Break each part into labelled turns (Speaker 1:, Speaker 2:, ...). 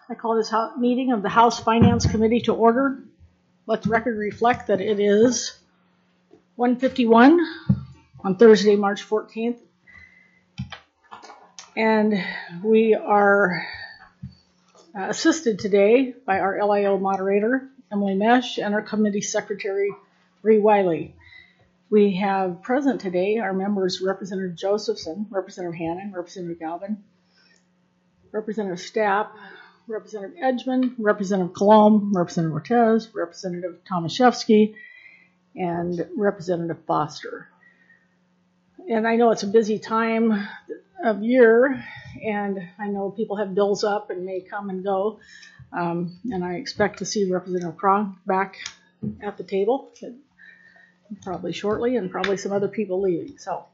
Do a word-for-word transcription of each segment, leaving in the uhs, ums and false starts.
Speaker 1: I call this meeting of the House Finance Committee to order. Let the record reflect that it is one fifty-one on Thursday, March fourteenth. And we are assisted today by our L I O moderator, Emily Mesh, and our committee secretary, Bree Wiley. We have present today our members, Representative Josephson, Representative Hannon, Representative Galvin, Representative Stapp, Representative Edgman, Representative Colom, Representative Ortez, Representative Tomaszewski, and Representative Foster. And I know it's a busy time of year, and I know people have bills up and may come and go, um, and I expect to see Representative Cronk back at the table probably shortly, and probably some other people leaving. So,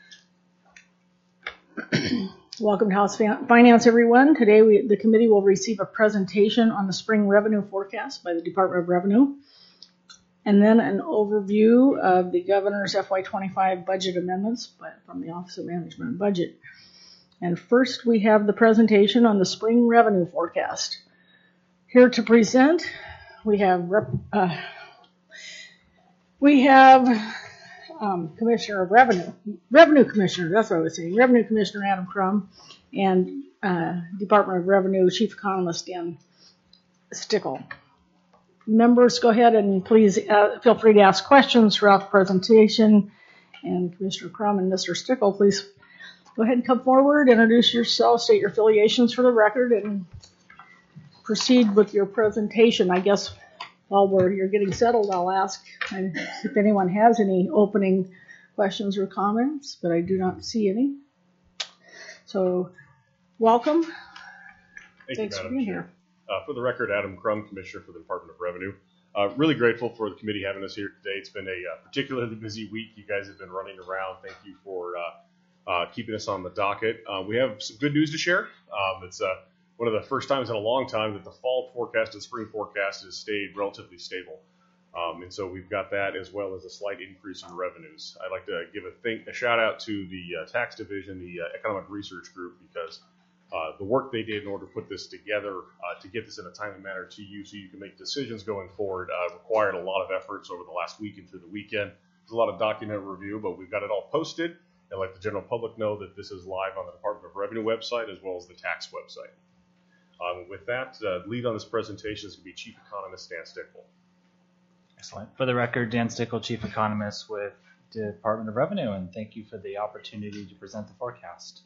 Speaker 1: welcome to House Finance, everyone. Today, we, the committee will receive a presentation on the spring revenue forecast by the Department of Revenue, and then an overview of the governor's F Y twenty-five budget amendments by, from the Office of Management and Budget. And first, we have the presentation on the spring revenue forecast. Here to present, we have Rep, uh, we have um, Commissioner of Revenue, Revenue Commissioner. That's what I was saying. Revenue Commissioner Adam Crum, and uh, Department of Revenue Chief Economist Dan Stickle. Members, go ahead and please uh, feel free to ask questions throughout the presentation. And Commissioner Crum and Mister Stickle, please go ahead and come forward, introduce yourself, state your affiliations for the record, and proceed with your presentation. I guess while we're you're getting settled, I'll ask if anyone has any opening questions or comments, but I do not see any. So, welcome.
Speaker 2: Thank
Speaker 1: Thanks
Speaker 2: you,
Speaker 1: for being here.
Speaker 2: Uh, for the record, Adam Crum, Commissioner for the Department of Revenue. Uh, really grateful for the committee having us here today. It's been a uh, particularly busy week. You guys have been running around. Thank you for uh, uh, keeping us on the docket. Uh, we have some good news to share. Um, it's uh, one of the first times in a long time that the fall forecast and spring forecast has stayed relatively stable. Um, and so we've got that as well as a slight increase in revenues. I'd like to give a, think, a shout out to the uh, tax division, the uh, economic research group, because Uh, the work they did in order to put this together, uh, to get this in a timely manner to you so you can make decisions going forward, uh, required a lot of efforts over the last week and through the weekend. There's a lot of document review, but we've got it all posted and let the general public know that this is live on the Department of Revenue website as well as the tax website. Um, with that, uh, lead on this presentation is going to be Chief Economist Dan Stickle.
Speaker 3: Excellent. For the record, Dan Stickle, Chief Economist with the Department of Revenue, and thank you for the opportunity to present the forecast.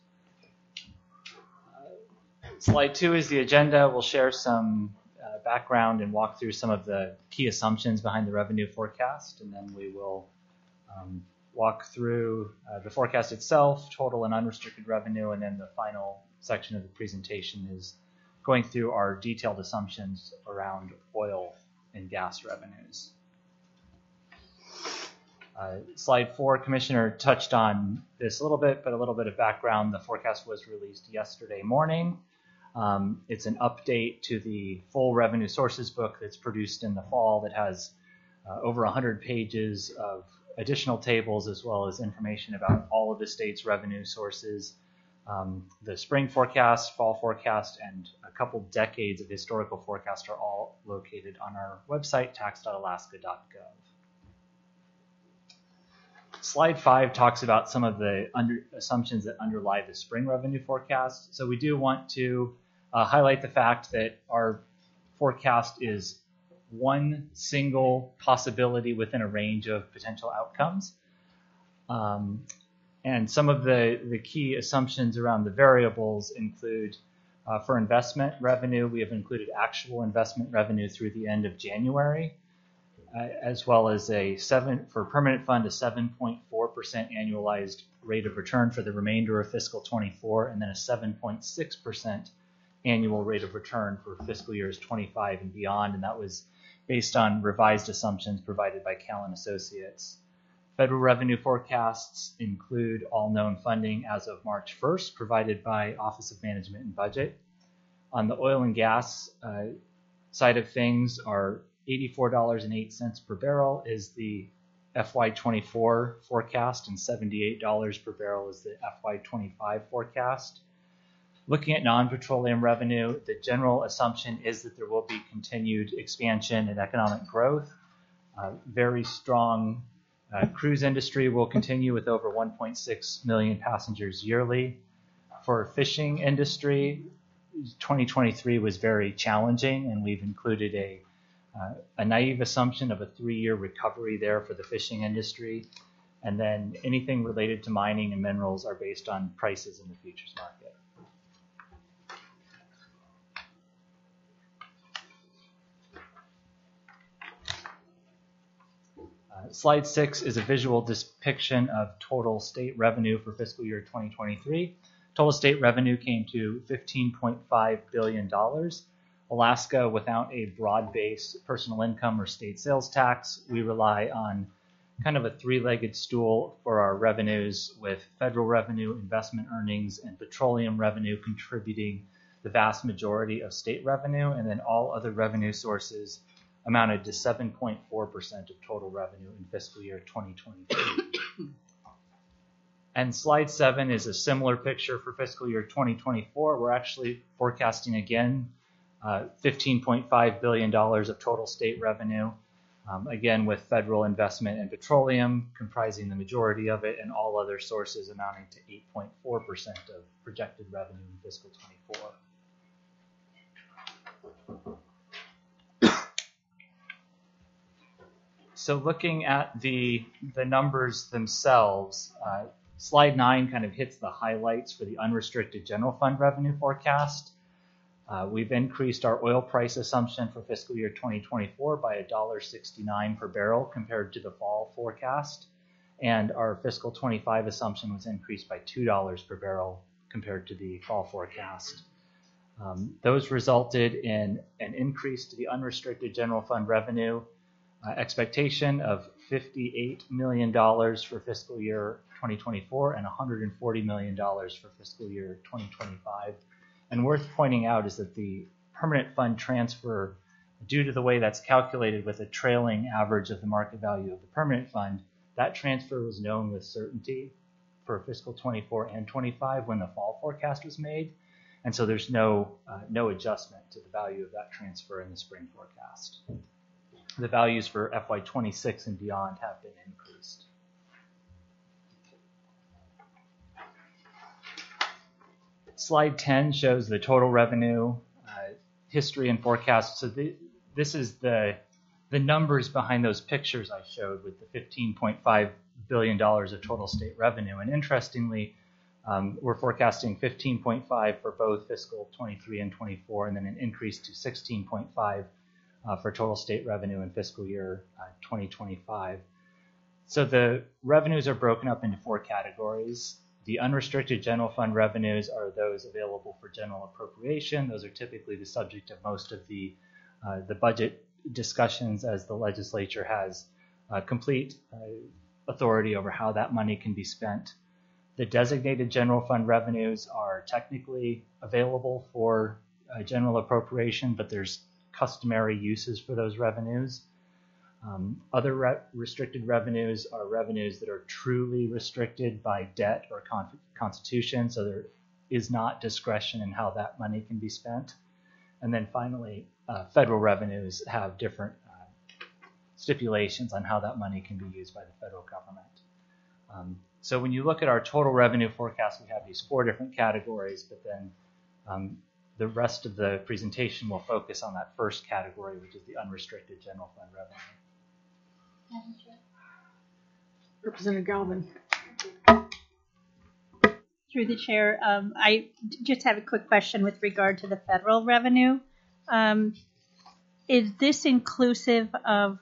Speaker 3: Slide two is the agenda. We'll share some uh, background and walk through some of the key assumptions behind the revenue forecast, and then we will um, walk through uh, the forecast itself, total and unrestricted revenue, and then the final section of the presentation is going through our detailed assumptions around oil and gas revenues. Uh, slide four, Commissioner touched on this a little bit, but a little bit of background. The forecast was released yesterday morning. Um, it's an update to the full revenue sources book that's produced in the fall that has uh, over one hundred pages of additional tables as well as information about all of the state's revenue sources, um, the spring forecast, fall forecast, and a couple decades of historical forecast are all located on our website, tax dot alaska dot gov. Slide five talks about some of the under assumptions that underlie the spring revenue forecast. So we do want to uh, highlight the fact that our forecast is one single possibility within a range of potential outcomes. Um, and some of the, the key assumptions around the variables include uh, for investment revenue, we have included actual investment revenue through the end of January. Uh, as well as a seven for permanent fund, a seven point four percent annualized rate of return for the remainder of fiscal twenty-four, and then a seven point six percent annual rate of return for fiscal years twenty-five and beyond. And that was based on revised assumptions provided by Callan Associates. Federal revenue forecasts include all known funding as of March first, provided by Office of Management and Budget. On the oil and gas uh, side of things, our eighty-four dollars and eight cents per barrel is the F Y twenty-four forecast, and seventy-eight dollars per barrel is the F Y twenty-five forecast. Looking at non-petroleum revenue, the general assumption is that there will be continued expansion and economic growth. Uh, very strong uh, cruise industry will continue with over one point six million passengers yearly. For fishing industry, twenty twenty-three was very challenging, and we've included a, uh, a naive assumption of a three-year recovery there for the fishing industry. And then anything related to mining and minerals are based on prices in the futures market. Uh, slide six is a visual depiction of total state revenue for fiscal year twenty twenty-three. Total state revenue came to fifteen point five billion dollars. Alaska, without a broad-based personal income or state sales tax, we rely on kind of a three-legged stool for our revenues, with federal revenue, investment earnings, and petroleum revenue contributing the vast majority of state revenue, and then all other revenue sources amounted to seven point four percent of total revenue in fiscal year twenty twenty-three. And slide seven is a similar picture for fiscal year twenty twenty-four. We're actually forecasting again uh, fifteen point five billion dollars of total state revenue. Um, again, with federal investment in petroleum comprising the majority of it, and all other sources amounting to eight point four percent of projected revenue in fiscal twenty-four. So looking at the, the numbers themselves, uh, slide nine kind of hits the highlights for the unrestricted general fund revenue forecast. Uh, we've increased our oil price assumption for fiscal year twenty twenty-four by one dollar sixty-nine per barrel compared to the fall forecast. And our fiscal twenty-five assumption was increased by two dollars per barrel compared to the fall forecast. Um, those resulted in an increase to the unrestricted general fund revenue uh, expectation of fifty-eight million dollars for fiscal year twenty twenty-four and one hundred forty million dollars for fiscal year twenty twenty-five. And worth pointing out is that the permanent fund transfer, due to the way that's calculated with a trailing average of the market value of the permanent fund, that transfer was known with certainty for fiscal twenty-four and twenty-five when the fall forecast was made. And so there's no, uh, no adjustment to the value of that transfer in the spring forecast. The values for F Y twenty-six and beyond have been increased. Slide ten shows the total revenue uh, history and forecast. So the, this is the, the numbers behind those pictures I showed with the fifteen point five billion dollars of total state revenue. And interestingly, um, we're forecasting fifteen point five for both fiscal twenty-three and twenty-four, and then an increase to sixteen point five uh, for total state revenue in fiscal year uh, twenty twenty-five. So the revenues are broken up into four categories. The unrestricted general fund revenues are those available for general appropriation. Those are typically the subject of most of the, uh, the budget discussions, as the legislature has uh, complete uh, authority over how that money can be spent. The designated general fund revenues are technically available for uh, general appropriation, but there's customary uses for those revenues. Um, other re- restricted revenues are revenues that are truly restricted by debt or con- constitution, so there is not discretion in how that money can be spent. And then finally, uh, federal revenues have different uh, stipulations on how that money can be used by the federal government. Um, so when you look at our total revenue forecast, we have these four different categories, but then um, the rest of the presentation will focus on that first category, which is the unrestricted general fund revenue.
Speaker 1: Representative Galvin.
Speaker 4: Through the chair, um, I just have a quick question with regard to the federal revenue. Um, is this inclusive of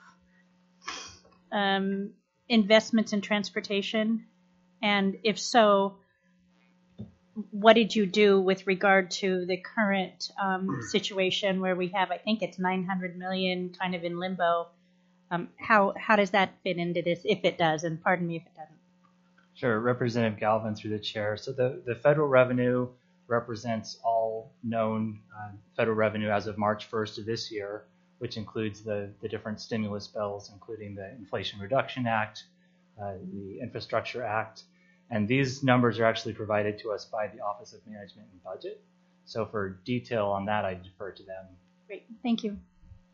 Speaker 4: um, investments in transportation? And if so, what did you do with regard to the current um, situation where we have, I think it's nine hundred million kind of in limbo? Um, how how does that fit into this, if it does? And pardon me if it doesn't.
Speaker 3: Sure, Representative Galvin through the chair. So the, the federal revenue represents all known uh, federal revenue as of March first of this year, which includes the, the different stimulus bills, including the Inflation Reduction Act, uh, the Infrastructure Act. And these numbers are actually provided to us by the Office of Management and Budget. So for detail on that, I defer to them.
Speaker 4: Great, thank you.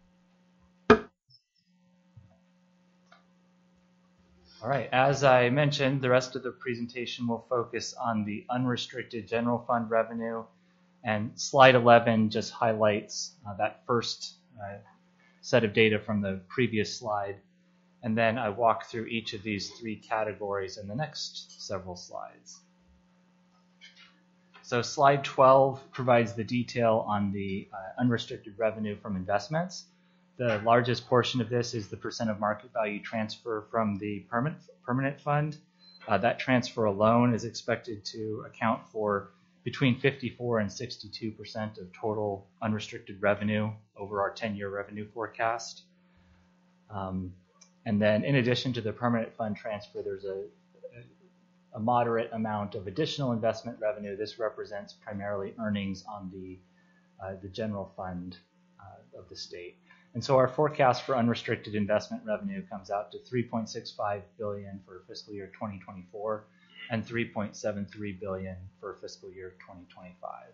Speaker 3: All right, as I mentioned, the rest of the presentation will focus on the unrestricted general fund revenue, and slide eleven just highlights uh, that first uh, set of data from the previous slide, and then I walk through each of these three categories in the next several slides. So slide twelve provides the detail on the uh, unrestricted revenue from investments. The largest portion of this is the percent of market value transfer from the permanent, permanent fund. Uh, that transfer alone is expected to account for between fifty-four and sixty-two percent of total unrestricted revenue over our ten-year revenue forecast. Um, and then in addition to the permanent fund transfer, there's a, a moderate amount of additional investment revenue. This represents primarily earnings on the, uh, the general fund uh, of the state. And so our forecast for unrestricted investment revenue comes out to three point six five billion dollars for fiscal year twenty twenty-four and three point seven three billion dollars for fiscal year twenty twenty-five.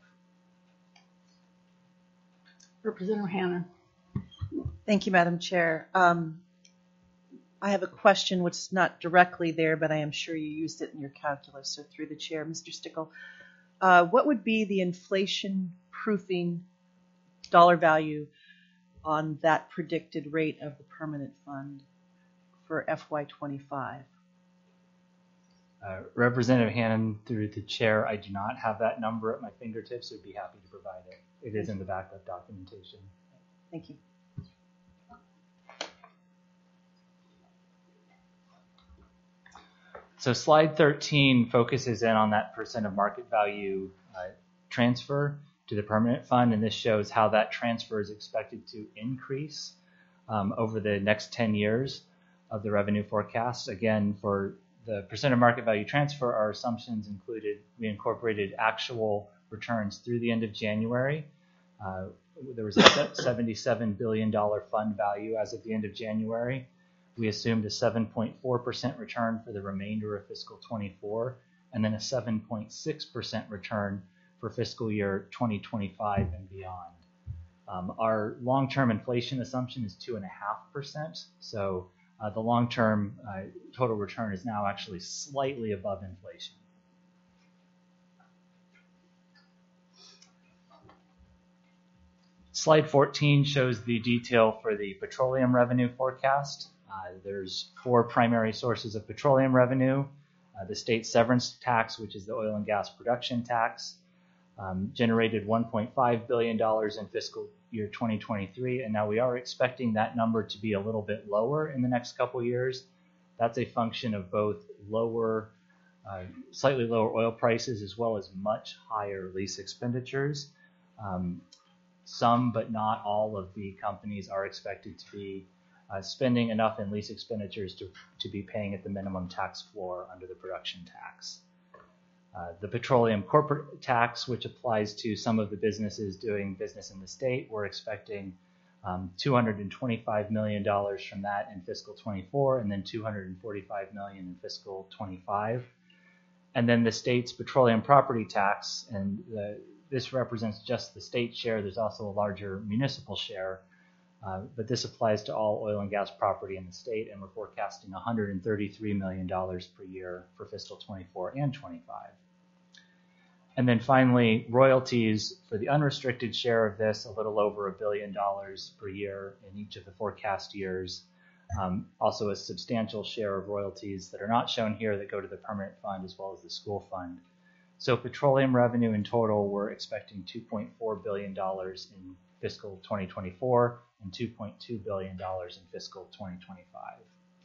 Speaker 1: Representative Hannan.
Speaker 5: Thank you, Madam Chair. Um, I have a question which is not directly there, but I am sure you used it in your calculus. So through the chair, Mister Stickle, uh, what would be the inflation proofing dollar value on that predicted rate of the permanent fund for F Y twenty-five?
Speaker 3: Uh, Representative Hannan, through the chair, I do not have that number at my fingertips. I'd be happy to provide it. It is in the backup documentation.
Speaker 5: Thank you.
Speaker 3: So slide thirteen focuses in on that percent of market value uh, transfer to the permanent fund, and this shows how that transfer is expected to increase um, over the next ten years of the revenue forecast. Again, for the percent of market value transfer, our assumptions included, we incorporated actual returns through the end of January. Uh, there was a seventy-seven billion dollars fund value as of the end of January. We assumed a seven point four percent return for the remainder of fiscal twenty-four, and then a seven point six percent return for fiscal year twenty twenty-five and beyond. Um, our long-term inflation assumption is two point five percent, so uh, the long-term uh, total return is now actually slightly above inflation. Slide fourteen shows the detail for the petroleum revenue forecast. Uh, there's four primary sources of petroleum revenue. Uh, the state severance tax, which is the oil and gas production tax, um, generated one point five billion dollars in fiscal year twenty twenty-three, and now we are expecting that number to be a little bit lower in the next couple years. That's a function of both lower, uh, slightly lower oil prices as well as much higher lease expenditures. Um, some, but not all of the companies are expected to be uh, spending enough in lease expenditures to, to be paying at the minimum tax floor under the production tax. Uh, the petroleum corporate tax, which applies to some of the businesses doing business in the state, we're expecting um, two hundred twenty-five million dollars from that in fiscal twenty-four, and then two hundred forty-five million dollars in fiscal twenty-five. And then the state's petroleum property tax, and the, this represents just the state share. There's also a larger municipal share, uh, but this applies to all oil and gas property in the state, and we're forecasting one hundred thirty-three million dollars per year for fiscal twenty-four and twenty-five. And then finally, royalties for the unrestricted share of this, a little over a billion dollars per year in each of the forecast years. Um, also a substantial share of royalties that are not shown here that go to the permanent fund as well as the school fund. So petroleum revenue in total, we're expecting two point four billion dollars in fiscal twenty twenty-four and two point two billion dollars in fiscal twenty twenty-five.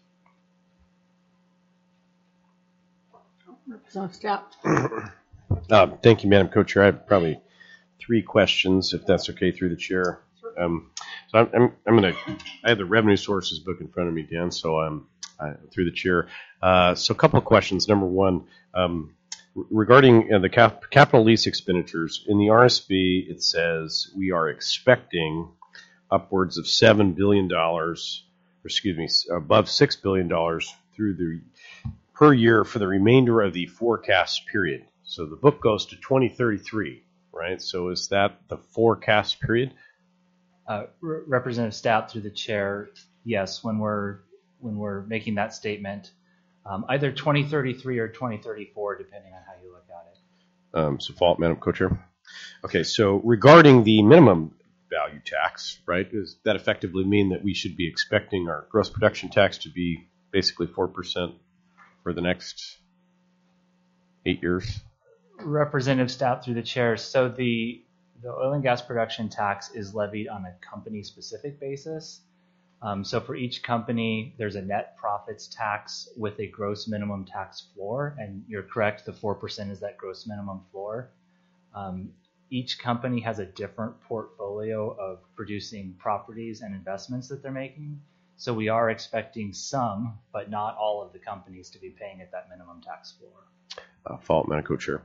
Speaker 1: Representative Stout.
Speaker 6: Uh, thank you, Madam Co-Chair. I have probably three questions, if that's okay, through the chair. Um, so I'm, I'm, I'm going to, I have the revenue sources book in front of me, Dan, so I'm uh, through the chair. Uh, so a couple of questions. Number one, um, regarding uh, the cap- capital lease expenditures, in the R S B, it says we are expecting upwards of seven billion dollars, or excuse me, above six billion dollars through the per year for the remainder of the forecast period. So the book goes to twenty thirty-three. right? So is that the forecast period?
Speaker 3: Uh, Re- Representative Stout, through the chair, yes, when we're when we're making that statement, um, either twenty thirty-three or twenty thirty-four, depending on how you look at it.
Speaker 6: Um, so fault, Madam Co-Chair. Okay, so regarding the minimum value tax, right, does that effectively mean that we should be expecting our gross production tax to be basically four percent for the next eight years?
Speaker 3: Representative Stout, through the chair, so the the oil and gas production tax is levied on a company-specific basis. Um, so for each company, there's a net profits tax with a gross minimum tax floor, and you're correct, the four percent is that gross minimum floor. Um, each company has a different portfolio of producing properties and investments that they're making. So we are expecting some, but not all of the companies to be paying at that minimum tax floor.
Speaker 6: Uh, fault, Madam Co-Chair.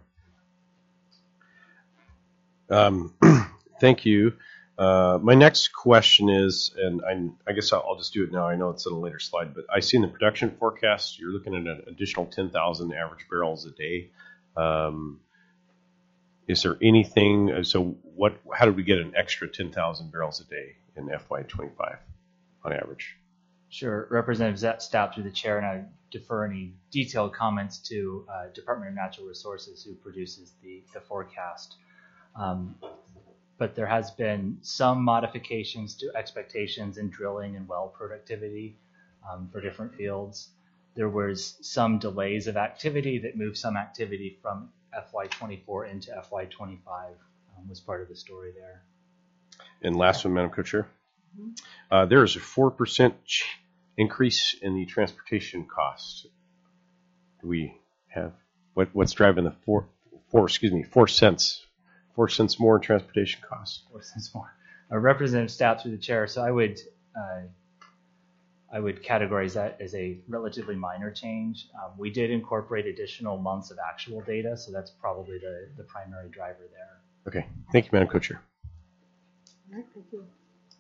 Speaker 6: Um, thank you. Uh, my next question is, and I, I guess I'll, I'll just do it now. I know it's on a later slide, but I see in the production forecast you're looking at an additional ten thousand average barrels a day. Um, is there anything? So, what? How did we get an extra ten thousand barrels a day in F Y twenty-five on average?
Speaker 3: Sure, Representative Stout, through the chair, and I defer any detailed comments to uh, Department of Natural Resources, who produces the the forecast. Um, but there has been some modifications to expectations in drilling and well productivity um, for different fields. There was some delays of activity that moved some activity from F Y twenty-four into F Y twenty-five um, was part of the story there.
Speaker 6: And last one, Madam Co-Chair. Uh, there is a four percent ch- increase in the transportation cost. Do we have, what, what's driving the four, four, excuse me, four cents? Four cents more in transportation costs.
Speaker 3: Four cents more. Uh, Representative Stout, through the chair. So I would uh, I would categorize that as a relatively minor change. Um, we did incorporate additional months of actual data, so that's probably the, the primary driver there.
Speaker 6: Okay. Thank you, Madam Co-Chair.
Speaker 1: All right, thank you.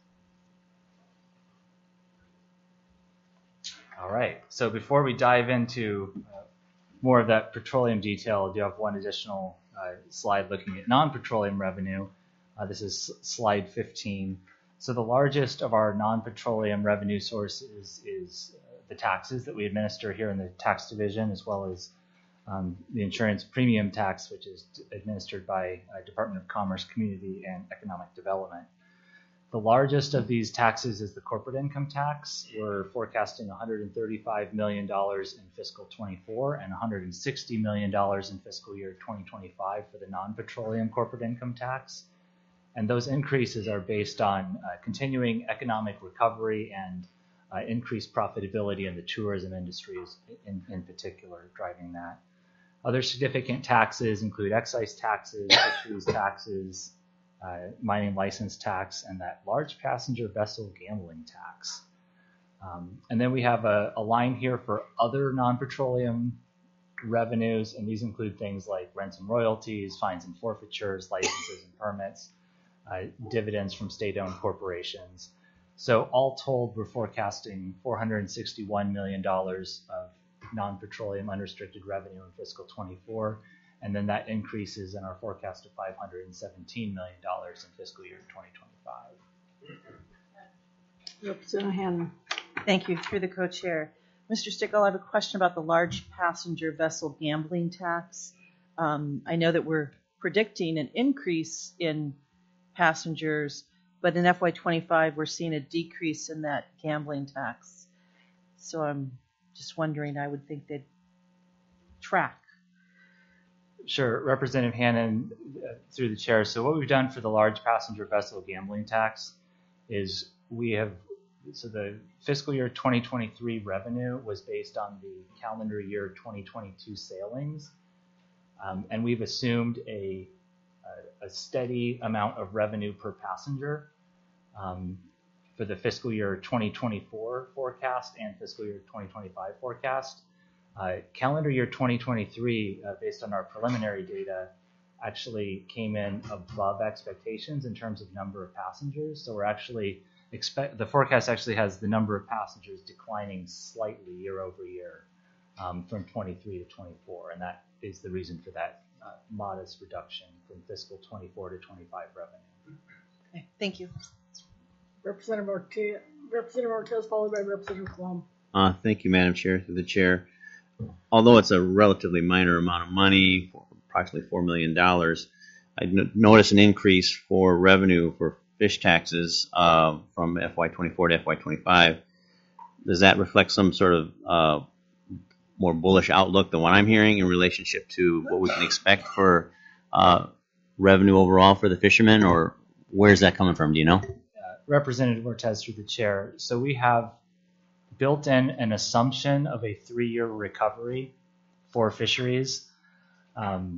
Speaker 3: All right. So before we dive into uh, more of that petroleum detail, I do have one additional uh, slide looking at non-petroleum revenue. Uh, this is slide fifteen. So the largest of our non-petroleum revenue sources is uh, the taxes that we administer here in the tax division, as well as um, the insurance premium tax, which is administered by uh, Department of Commerce, Community and Economic Development. The largest of these taxes is the corporate income tax. We're forecasting one hundred thirty-five million dollars in fiscal twenty-four and one hundred sixty million dollars in fiscal year twenty twenty-five for the non-petroleum corporate income tax. And those increases are based on uh, continuing economic recovery and uh, increased profitability in the tourism industries in, in particular, driving that. Other significant taxes include excise taxes, fisheries taxes, uh, mining license tax, and that large passenger vessel gambling tax. Um, and then we have a, a line here for other non-petroleum revenues, and these include things like rents and royalties, fines and forfeitures, licenses and permits, Uh, dividends from state-owned corporations. So all told, we're forecasting four hundred sixty-one million dollars of non-petroleum unrestricted revenue in fiscal twenty-four, and then that increases in our forecast to five hundred seventeen million dollars in fiscal year twenty twenty-five.
Speaker 1: Representative Hannon.
Speaker 5: Thank you. Through the co-chair. Mister Stickle, I have a question about the large passenger vessel gambling tax. Um, I know that we're predicting an increase in passengers, but in F Y twenty-five, we're seeing a decrease in that gambling tax. So I'm just wondering, I would think they'd track.
Speaker 3: Sure, Representative Hannon, uh, through the chair. So what we've done for the large passenger vessel gambling tax is we have, so the fiscal year twenty twenty-three revenue was based on the calendar year twenty twenty-two sailings. Um, and we've assumed a a steady amount of revenue per passenger um, for the fiscal year twenty twenty-four forecast and fiscal year twenty twenty-five forecast. Uh, calendar year twenty twenty-three, uh, based on our preliminary data, actually came in above expectations in terms of number of passengers. So we're actually expect the forecast actually has the number of passengers declining slightly year over year um, from twenty-three to twenty-four, and that is the reason for that uh, modest reduction from fiscal twenty-four to twenty-five revenue.
Speaker 5: Okay, thank you.
Speaker 1: Representative Ortiz, Representative Ortiz, followed by Representative Colom.
Speaker 7: Uh, thank you, Madam Chair, through the chair. Although it's a relatively minor amount of money, approximately four million dollars, I n- noticed an increase for revenue for fish taxes uh, from F Y twenty-four to F Y twenty-five. Does that reflect some sort of uh, more bullish outlook than what I'm hearing in relationship to what we can expect for uh, revenue overall for the fishermen, or where's that coming from? Do you know?
Speaker 3: Uh, Representative Ortiz through the chair. So we have built in an assumption of a three-year recovery for fisheries. Um,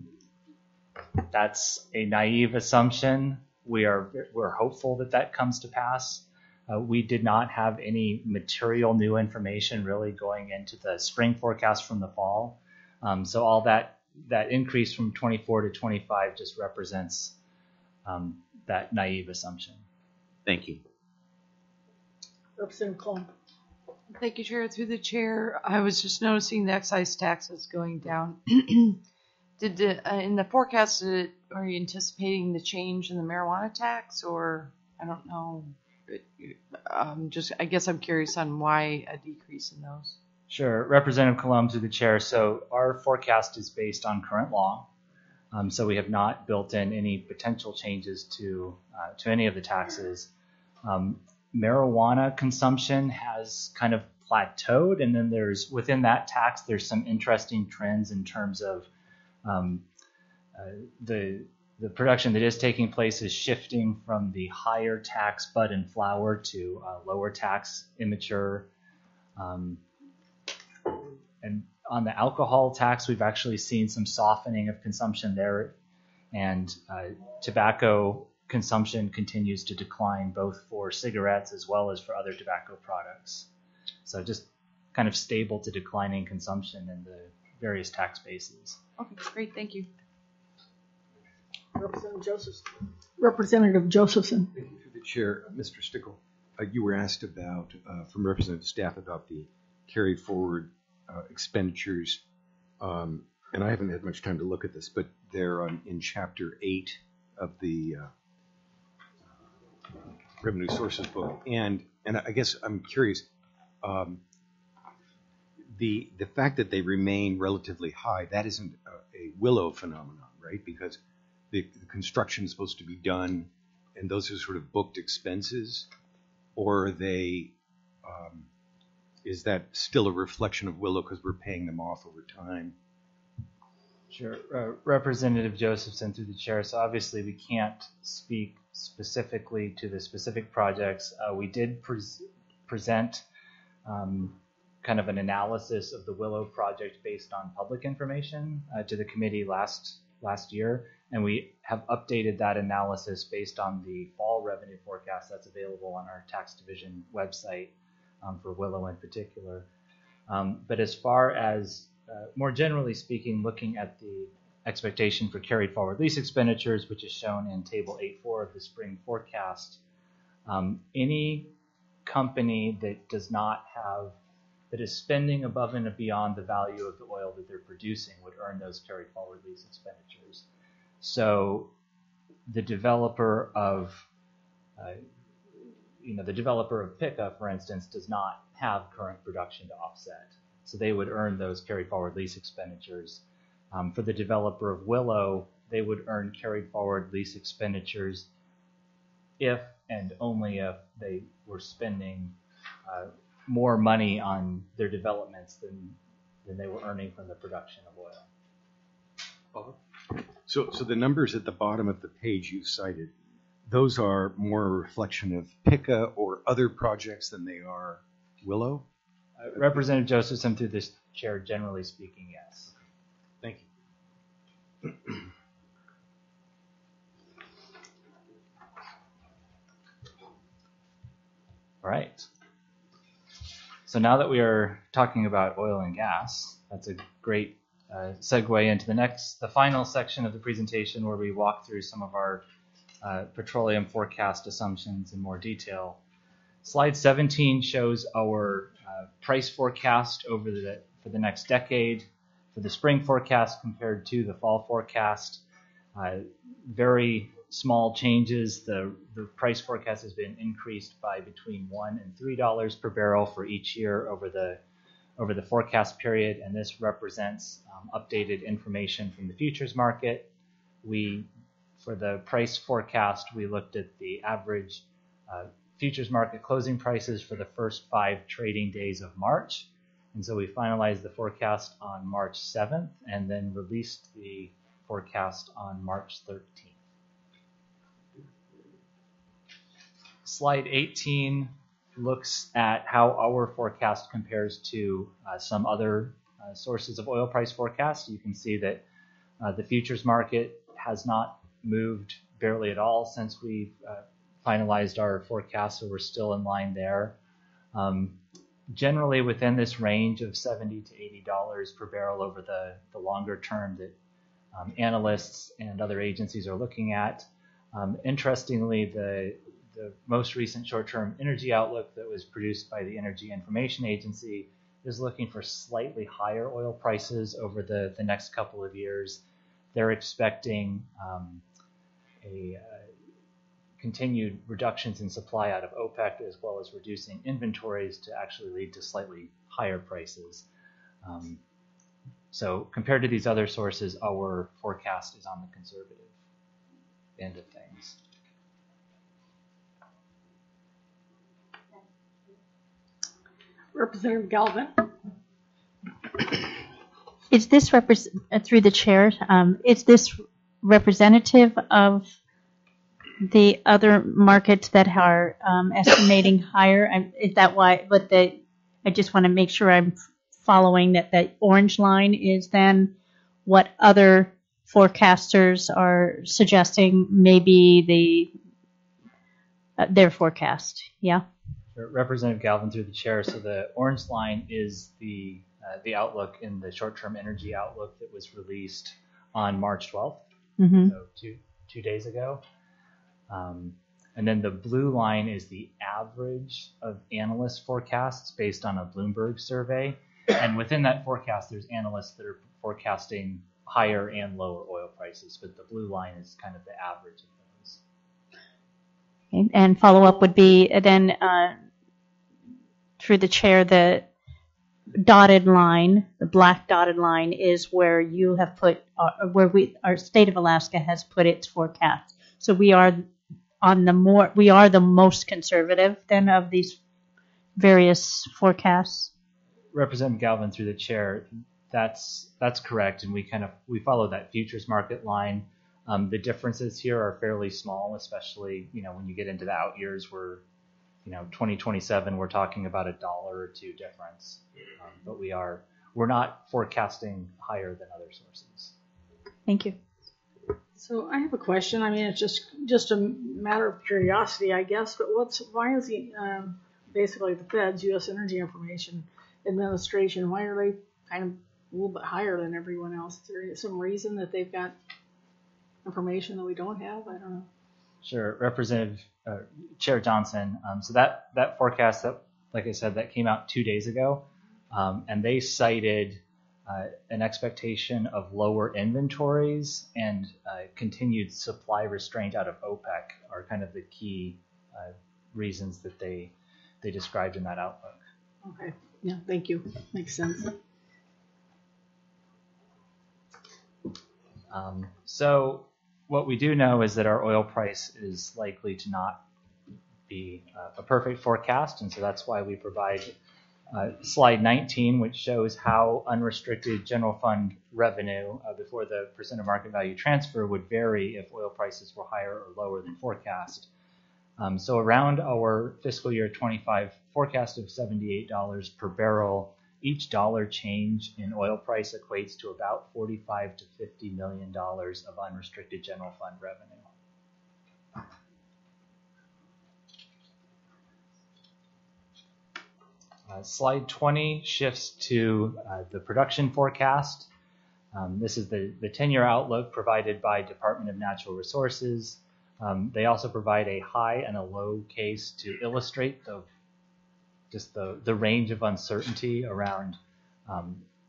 Speaker 3: that's a naive assumption. We are we're hopeful that that comes to pass. Uh, we did not have any material new information really going into the spring forecast from the fall. Um, so all that that increase from twenty-four to twenty-five just represents um, that naive assumption.
Speaker 7: Thank you.
Speaker 1: Representative Colom.
Speaker 8: Thank you, Chair. Through the chair, I was just noticing the excise taxes going down. Did the, uh, in the forecast, did, are you anticipating the change in the marijuana tax, or I don't know? Um, just I guess I'm curious on why a decrease in those.
Speaker 3: Sure. Representative Colom through the chair. So our forecast is based on current law. Um, so we have not built in any potential changes to uh, to any of the taxes. Um, marijuana consumption has kind of plateaued, and then there's within that tax there's some interesting trends in terms of um, uh, the the production that is taking place is shifting from the higher tax bud and flower to uh, lower tax immature. Um, and on the alcohol tax, we've actually seen some softening of consumption there, and uh, tobacco consumption continues to decline both for cigarettes as well as for other tobacco products. So just kind of stable to declining consumption in the various tax bases.
Speaker 8: Okay, great. Thank you.
Speaker 1: Representative Joseph. Representative Josephson.
Speaker 9: Thank you, through the chair. Mister Stickle, uh, you were asked about, uh, from representative staff, about the carry forward uh, expenditures. Um, and I haven't had much time to look at this, but they're um, in chapter eight of the uh, revenue sources book. And and I guess I'm curious, um, the the fact that they remain relatively high, that isn't a, a Willow phenomenon, right? Because the, the construction is supposed to be done, and those are sort of booked expenses, or are they, um, is that still a reflection of Willow because we're paying them off over time?
Speaker 3: Sure. Uh, Representative Josephson through the chair. So obviously we can't speak specifically to the specific projects. Uh, we did pre- present um, kind of an analysis of the Willow project based on public information uh, to the committee last last year, and we have updated that analysis based on the fall revenue forecast that's available on our tax division website um, for Willow in particular. Um, but as far as uh, more generally speaking, looking at the expectation for carried forward lease expenditures, which is shown in table eight four of the spring forecast, um, any company that does not have that is spending above and beyond the value of the oil that they're producing would earn those carried forward lease expenditures. So the developer of, uh, you know, the developer of P I C A, for instance, does not have current production to offset. So they would earn those carried forward lease expenditures. Um, for the developer of Willow, they would earn carried forward lease expenditures if and only if they were spending uh, more money on their developments than than they were earning from the production of oil.
Speaker 9: So, so the numbers at the bottom of the page you cited, those are more a reflection of P I C A or other projects than they are Willow?
Speaker 3: Uh, Representative Josephson, through this chair, generally speaking, yes.
Speaker 9: Thank you.
Speaker 3: All right. So now that we are talking about oil and gas, that's a great uh, segue into the next, the final section of the presentation, where we walk through some of our uh, petroleum forecast assumptions in more detail. Slide seventeen shows our uh, price forecast over the for the next decade. for the spring forecast compared to the fall forecast. Uh, very small changes. The, the price forecast has been increased by between one and three dollars per barrel for each year over the over the forecast period, and this represents um, updated information from the futures market. We, for the price forecast, we looked at the average uh, futures market closing prices for the first five trading days of March. And so we finalized the forecast on March seventh and then released the forecast on March thirteenth. Slide eighteen looks at how our forecast compares to uh, some other uh, sources of oil price forecast. You can see that uh, the futures market has not moved barely at all since we uh, finalized our forecast, so we're still in line there. Um, generally within this range of seventy to eighty dollars per barrel over the, the longer term that um, analysts and other agencies are looking at. Um, interestingly, the The most recent short-term energy outlook that was produced by the Energy Information Agency is looking for slightly higher oil prices over the, the next couple of years. They're expecting um, a uh, continued reductions in supply out of OPEC, as well as reducing inventories, to actually lead to slightly higher prices. Um, so compared to these other sources, our forecast is on the conservative end of things.
Speaker 1: Representative Galvin.
Speaker 4: Is this repres uh, through the chair? Um, is this representative of the other markets that are um, estimating higher? I, is that why? But the I just want to make sure I'm following that. The orange line is then what other forecasters are suggesting may be the uh, their forecast. Yeah.
Speaker 3: Representative Galvin through the chair. So the orange line is the uh, the outlook in the short-term energy outlook that was released on March twelfth,
Speaker 4: Mm-hmm.
Speaker 3: so two two days ago. Um, and then the blue line is the average of analyst forecasts based on a Bloomberg survey. And within that forecast, there's analysts that are forecasting higher and lower oil prices, but the blue line is kind of the average of those.
Speaker 4: Okay. And follow up would be uh, then. Uh, through the chair, the dotted line, the black dotted line, is where you have put, uh, where we, our state of Alaska has put its forecast. So we are on the more, we are the most conservative then of these various forecasts.
Speaker 3: Representative Galvin through the chair, that's that's correct, and we kind of we follow that futures market line. Um, the differences here are fairly small, especially you know when you get into the out years where. You know, twenty twenty-seven, we're talking about a dollar or two difference, um, but we are we're not forecasting higher than other sources.
Speaker 4: Thank you.
Speaker 1: So I have a question. I mean, it's just just a matter of curiosity, I guess. But what's why is the um, basically the Fed's U S Energy Information Administration? Why are they kind of a little bit higher than everyone else? Is there some reason that they've got information that we don't have? I don't know.
Speaker 3: Sure, Representative uh, Chair Johnson. Um, so that that forecast that, like I said, that came out two days ago, um, and they cited uh, an expectation of lower inventories and uh, continued supply restraint out of OPEC are kind of the key uh, reasons that they they described in that outlook.
Speaker 1: Okay. Yeah. Thank you. Makes sense.
Speaker 3: Um, so. What we do know is that our oil price is likely to not be uh, a perfect forecast, and so that's why we provide uh, slide nineteen, which shows how unrestricted general fund revenue uh, before the percent of market value transfer would vary if oil prices were higher or lower than forecast. Um, so around our fiscal year twenty-five forecast of seventy-eight dollars per barrel, each dollar change in oil price equates to about forty-five to fifty million dollars of unrestricted general fund revenue. Uh, slide twenty shifts to uh, the production forecast. Um, this is the, the ten-year outlook provided by Department of Natural Resources. Um, they also provide a high and a low case to illustrate the just the, the range of uncertainty around um,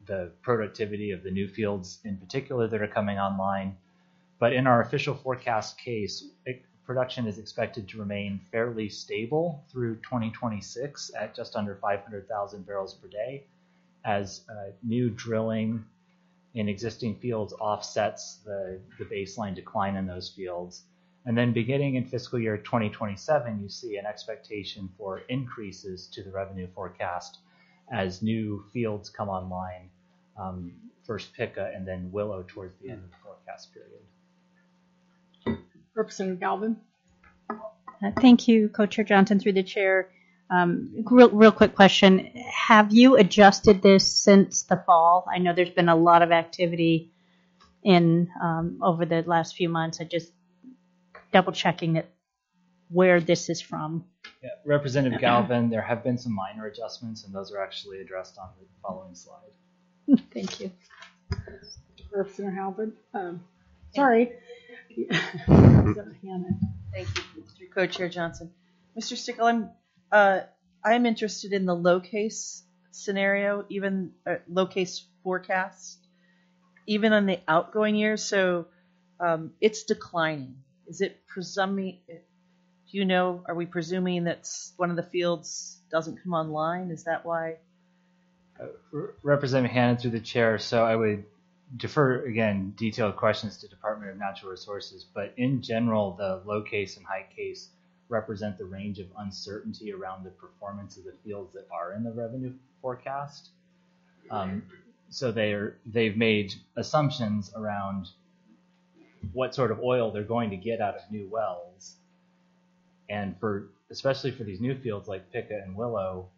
Speaker 3: the productivity of the new fields in particular that are coming online. But in our official forecast case, it, production is expected to remain fairly stable through twenty twenty-six at just under five hundred thousand barrels per day, as uh, new drilling in existing fields offsets the, the baseline decline in those fields. And then beginning in fiscal year twenty twenty-seven, you see an expectation for increases to the revenue forecast as new fields come online, um, first Pica and then Willow towards the end of the forecast period.
Speaker 1: Representative Galvin.
Speaker 4: Uh, Thank you, Co-Chair Johnson, through the chair. Um, real, real quick question. Have you adjusted this since the fall? I know there's been a lot of activity in um, over the last few months. I just double checking that where this is from.
Speaker 3: Yeah, Representative Galvin, there have been some minor adjustments, and those are actually addressed on the following slide.
Speaker 4: Thank you.
Speaker 1: Representative Halbert. Um, sorry. Representative Hannon.
Speaker 5: Thank you, Mister Co-Chair Johnson. Mister Stickle, I'm uh, I'm interested in the low case scenario, even uh, low case forecast, even on the outgoing years. So um, it's declining. Is it presuming? Do you know? Are we presuming that one of the fields doesn't come online? Is that why?
Speaker 3: Uh, Representative Hannon through the chair. So I would defer, again, detailed questions to Department of Natural Resources, but in general, the low case and high case represent the range of uncertainty around the performance of the fields that are in the revenue forecast. Um, so they are, they've made assumptions around what sort of oil they're going to get out of new wells. And for, especially for these new fields like Pica and Willow,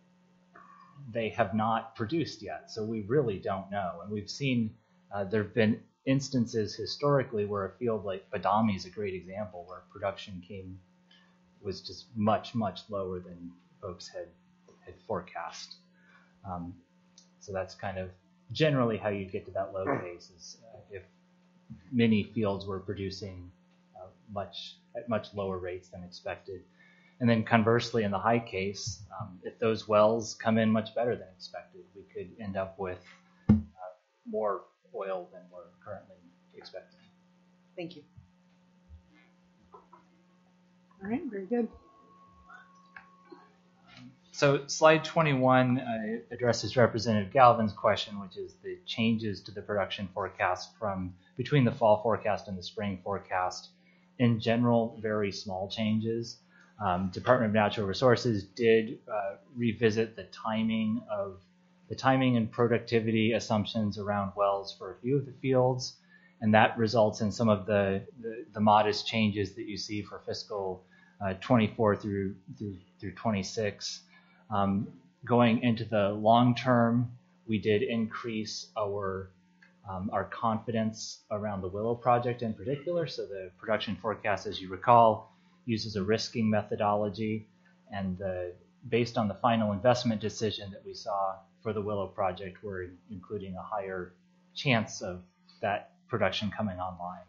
Speaker 3: they have not produced yet, so we really don't know. And we've seen uh, there have been instances historically where a field like Badami is a great example, where production came was just much much lower than folks had had forecast. Um, so that's kind of generally how you get to that low case, is uh, if many fields were producing uh, much at much lower rates than expected. And then conversely, in the high case, um, if those wells come in much better than expected, we could end up with uh, more oil than we're currently expecting.
Speaker 5: Thank you.
Speaker 1: All right, very good.
Speaker 3: So slide twenty-one uh, addresses Representative Galvin's question, which is the changes to the production forecast from between the fall forecast and the spring forecast. In general, very small changes. Um, Department of Natural Resources did uh, revisit the timing of the timing and productivity assumptions around wells for a few of the fields, and that results in some of the, the, the modest changes that you see for fiscal uh, twenty-four through through through twenty-six. Um, going into the long term, we did increase our um, our confidence around the Willow project in particular. So the production forecast, as you recall, uses a risking methodology, and the, based on the final investment decision that we saw for the Willow project, we're including a higher chance of that production coming online.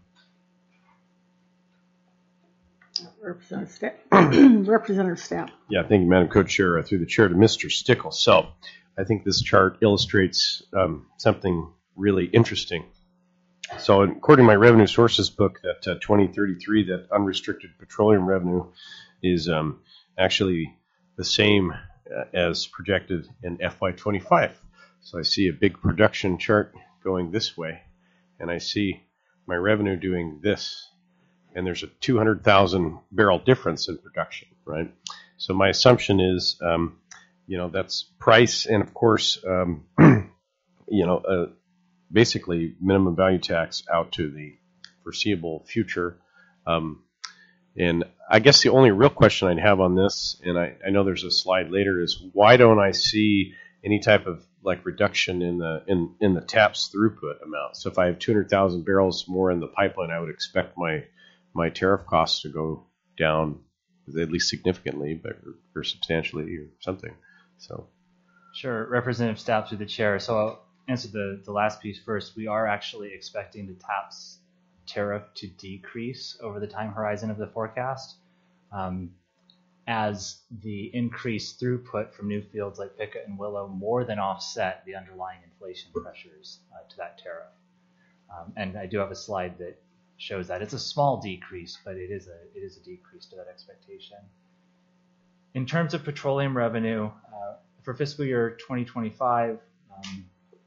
Speaker 1: Representative Stapp. Representative Stapp.
Speaker 6: Yeah, thank you, Madam Co-Chair. Uh, through the chair to Mister Stickle. So I think this chart illustrates um, something really interesting. So according to my revenue sources book, that uh, twenty thirty-three, that unrestricted petroleum revenue is um, actually the same uh, as projected in F Y twenty-five. So I see a big production chart going this way, and I see my revenue doing this. And there's a two hundred thousand barrel difference in production, right? So my assumption is, um, you know, that's price, and of course, um, you know, uh, basically minimum value tax out to the foreseeable future. Um, and I guess the only real question I'd have on this, and I, I know there's a slide later, is why don't I see any type of like reduction in the in, in the TAPS throughput amount? So if I have two hundred thousand barrels more in the pipeline, I would expect my my tariff costs to go down at least significantly, but or, or substantially or something. So,
Speaker 3: sure, Representative Stapp through the chair. So I'll answer the, the last piece first. We are actually expecting the TAPS tariff to decrease over the time horizon of the forecast. Um, as the increased throughput from new fields like Pickett and Willow more than offset the underlying inflation pressures uh, to that tariff. Um, and I do have a slide that shows that. It's a small decrease, but it is a, it is a decrease to that expectation. In terms of petroleum revenue, uh, for fiscal year twenty twenty-five, um,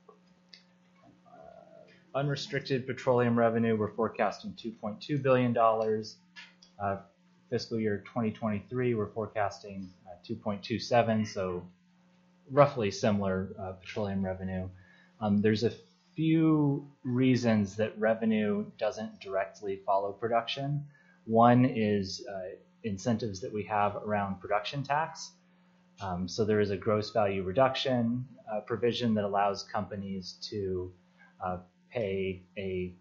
Speaker 3: uh, unrestricted petroleum revenue, we're forecasting two point two billion dollars. Uh, fiscal year twenty twenty-three, we're forecasting uh, two point two seven, so roughly similar uh, petroleum revenue. Um, there's a few reasons that revenue doesn't directly follow production. One is uh, incentives that we have around production tax. Um, so there is a gross value reduction uh, provision that allows companies to uh, pay a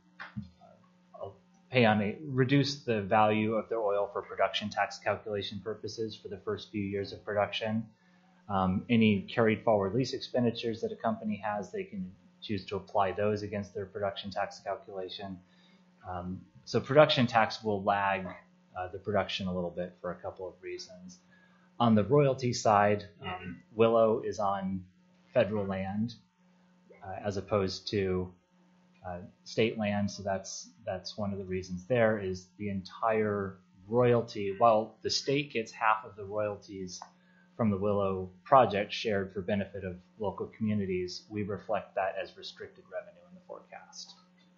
Speaker 3: uh, pay on a reduce the value of their oil for production tax calculation purposes for the first few years of production. Um, any carried forward lease expenditures that a company has, they can choose to apply those against their production tax calculation. Um, so production tax will lag uh, the production a little bit for a couple of reasons. On the royalty side, um, Willow is on federal land uh, as opposed to uh, state land, so that's that's one of the reasons there is the entire royalty. While the state gets half of the royalties from the Willow project shared for benefit of local communities, we reflect that as restricted revenue in the forecast.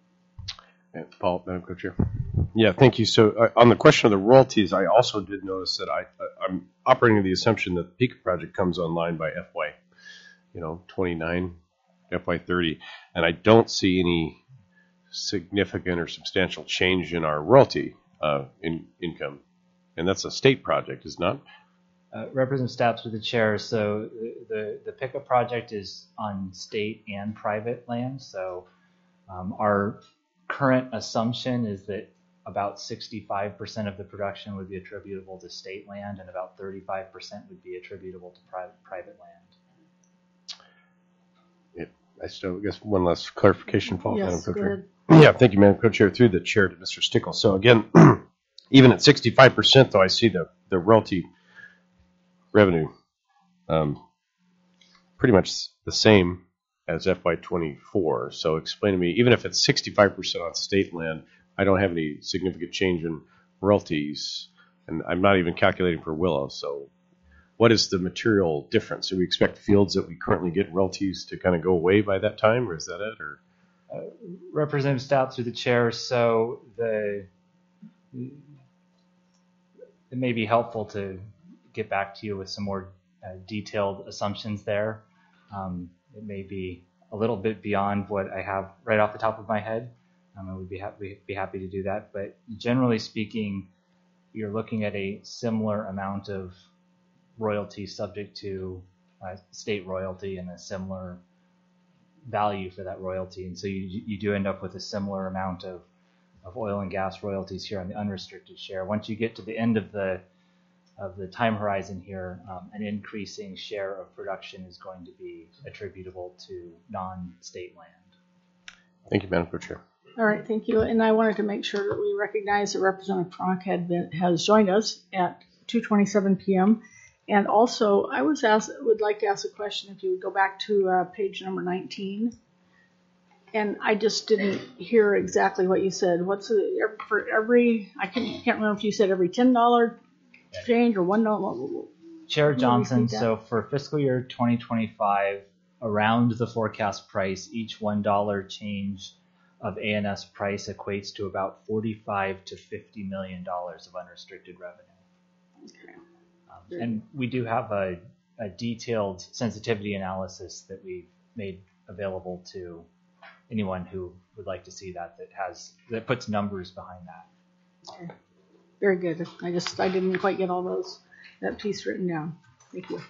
Speaker 6: And Paul, Madam Co-Chair. Yeah, thank you. So uh, on the question of the royalties, I also did notice that I, I I'm operating with the assumption that the Pica project comes online by F Y, you know, twenty-nine, F Y thirty, and I don't see any significant or substantial change in our royalty uh, in income, and that's a state project, is not?
Speaker 3: Uh, Representative Stapps with the chair. So the, the, the Pica project is on state and private land. So um, our current assumption is that about sixty-five percent of the production would be attributable to state land and about thirty-five percent would be attributable to private, private land.
Speaker 6: Yeah, I still guess one last clarification, Paul, Madam
Speaker 1: Yes, go
Speaker 6: Co-Chair.
Speaker 1: ahead.
Speaker 6: Yeah, thank you, Madam Co-Chair. Through the chair to Mister Stickle. So again, even at sixty-five percent, though, I see the, the royalty revenue um, pretty much the same as F Y twenty-four. So explain to me, even if it's sixty-five percent on state land, I don't have any significant change in royalties, and I'm not even calculating for Willow. So what is the material difference? Do we expect fields that we currently get royalties to kind of go away by that time, or is that it? Or
Speaker 3: Uh, Representative Stout through the chair. So the it may be helpful to get back to you with some more uh, detailed assumptions there. Um, it may be a little bit beyond what I have right off the top of my head. Um, I would be happy be happy to do that. But generally speaking, you're looking at a similar amount of royalty subject to uh, state royalty and a similar value for that royalty, and so you you do end up with a similar amount of of oil and gas royalties here on the unrestricted share. Once you get to the end of the of the time horizon here, um, an increasing share of production is going to be attributable to non-state land.
Speaker 6: thank you, Madam Co-Chair.
Speaker 1: All right, thank you. And I wanted to make sure that we recognize that Representative Cronk had been, has joined us at two twenty-seven p.m. And also, I was asked, would like to ask a question if you would go back to uh, page number nineteen. And I just didn't hear exactly what you said. What's the, for every, I can't, can't remember if you said every ten dollar change or one dollar.
Speaker 3: Chair Johnson,
Speaker 1: repeat that?
Speaker 3: so for fiscal year twenty twenty-five, around the forecast price, each one dollar change of A N S price equates to about forty-five to fifty million dollars of unrestricted revenue.
Speaker 1: Okay.
Speaker 3: Um, and we do have a, a detailed sensitivity analysis that we've made available to anyone who would like to see that, that has, that puts numbers behind that.
Speaker 1: Okay. Very good. I just, I didn't quite get all those, that piece written down. Thank you.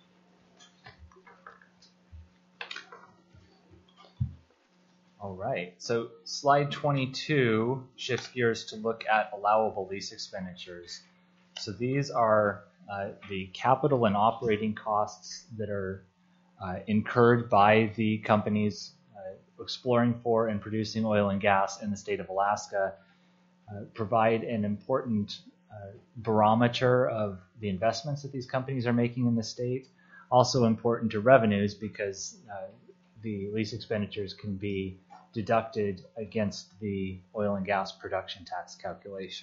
Speaker 3: All right, so slide twenty-two shifts gears to look at allowable lease expenditures. So these are uh, the capital and operating costs that are uh, incurred by the companies uh, exploring for and producing oil and gas in the state of Alaska, uh, provide an important uh, barometer of the investments that these companies are making in the state. Also important to revenues because uh, the lease expenditures can be deducted against the oil and gas production tax calculation.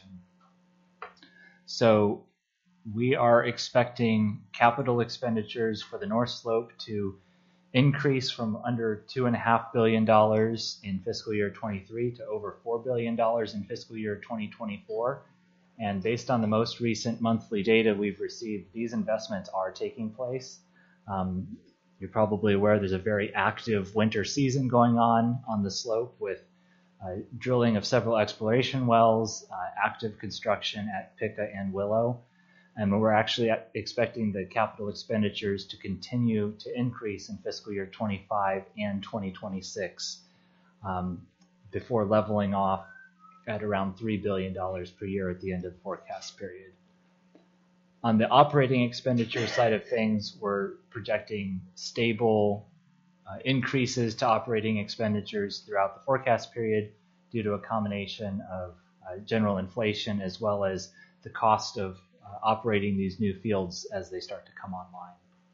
Speaker 3: So we are expecting capital expenditures for the North Slope to increase from under two and a half billion dollars in fiscal year twenty-three to over four billion dollars in fiscal year twenty twenty-four. And based on the most recent monthly data we've received, these investments are taking place. Um, you're probably aware there's a very active winter season going on on the slope with uh, drilling of several exploration wells, uh, active construction at Pica and Willow. And we're actually expecting the capital expenditures to continue to increase in fiscal year twenty-five and twenty twenty-six um, before leveling off at around three billion dollars per year at the end of the forecast period. On the operating expenditure side of things, we're projecting stable uh, increases to operating expenditures throughout the forecast period due to a combination of uh, general inflation as well as the cost of uh, operating these new fields as they start to come online.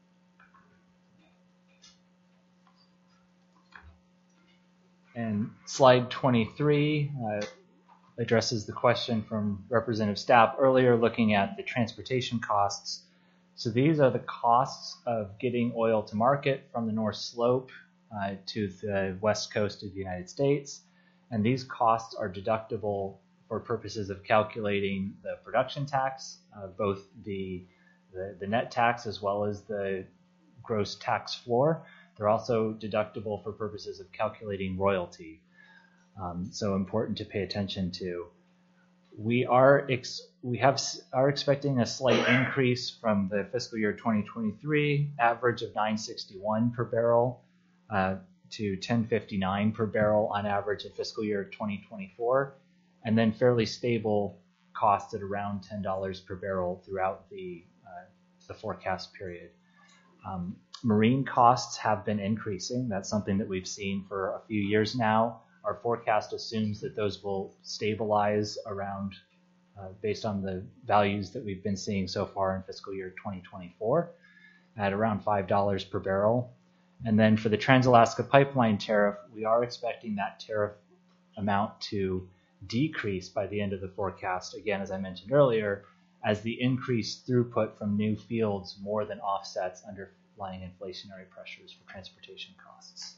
Speaker 3: And slide twenty-three uh, addresses the question from Representative Stapp earlier, looking at the transportation costs. So these are the costs of getting oil to market from the North Slope uh, to the west coast of the United States. And these costs are deductible for purposes of calculating the production tax, uh, both the, the, the net tax as well as the gross tax floor. They're also deductible for purposes of calculating royalty. Um, so important to pay attention to. We are ex we have are expecting a slight increase from the fiscal year twenty twenty-three average of nine sixty-one per barrel uh, to ten fifty-nine per barrel on average in fiscal year twenty twenty-four, and then fairly stable costs at around ten dollars per barrel throughout the uh, the forecast period. Um, marine costs have been increasing. That's something that we've seen for a few years now. Our forecast assumes that those will stabilize around, uh, based on the values that we've been seeing so far in fiscal year twenty twenty-four, at around five dollars per barrel. And then for the Trans-Alaska Pipeline tariff, we are expecting that tariff amount to decrease by the end of the forecast, again, as I mentioned earlier, as the increased throughput from new fields more than offsets underlying inflationary pressures for transportation costs.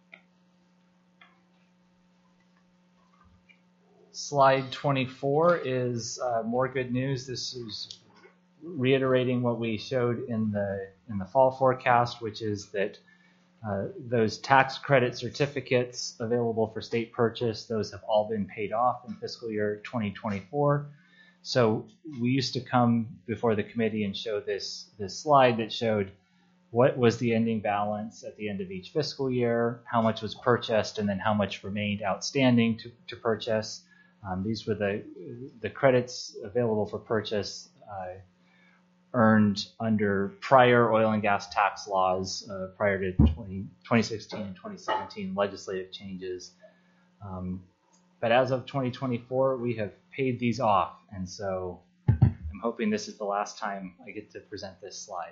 Speaker 3: Slide twenty-four is uh, more good news. This is reiterating what we showed in the in the fall forecast, which is that uh, those tax credit certificates available for state purchase, those have all been paid off in fiscal year twenty twenty-four. So we used to come before the committee and show this this slide that showed what was the ending balance at the end of each fiscal year, how much was purchased, and then how much remained outstanding to, to purchase. Um, these were the the credits available for purchase uh, earned under prior oil and gas tax laws uh, prior to twenty sixteen and twenty seventeen legislative changes. Um, but as of twenty twenty-four, we have paid these off, and so I'm hoping this is the last time I get to present this slide.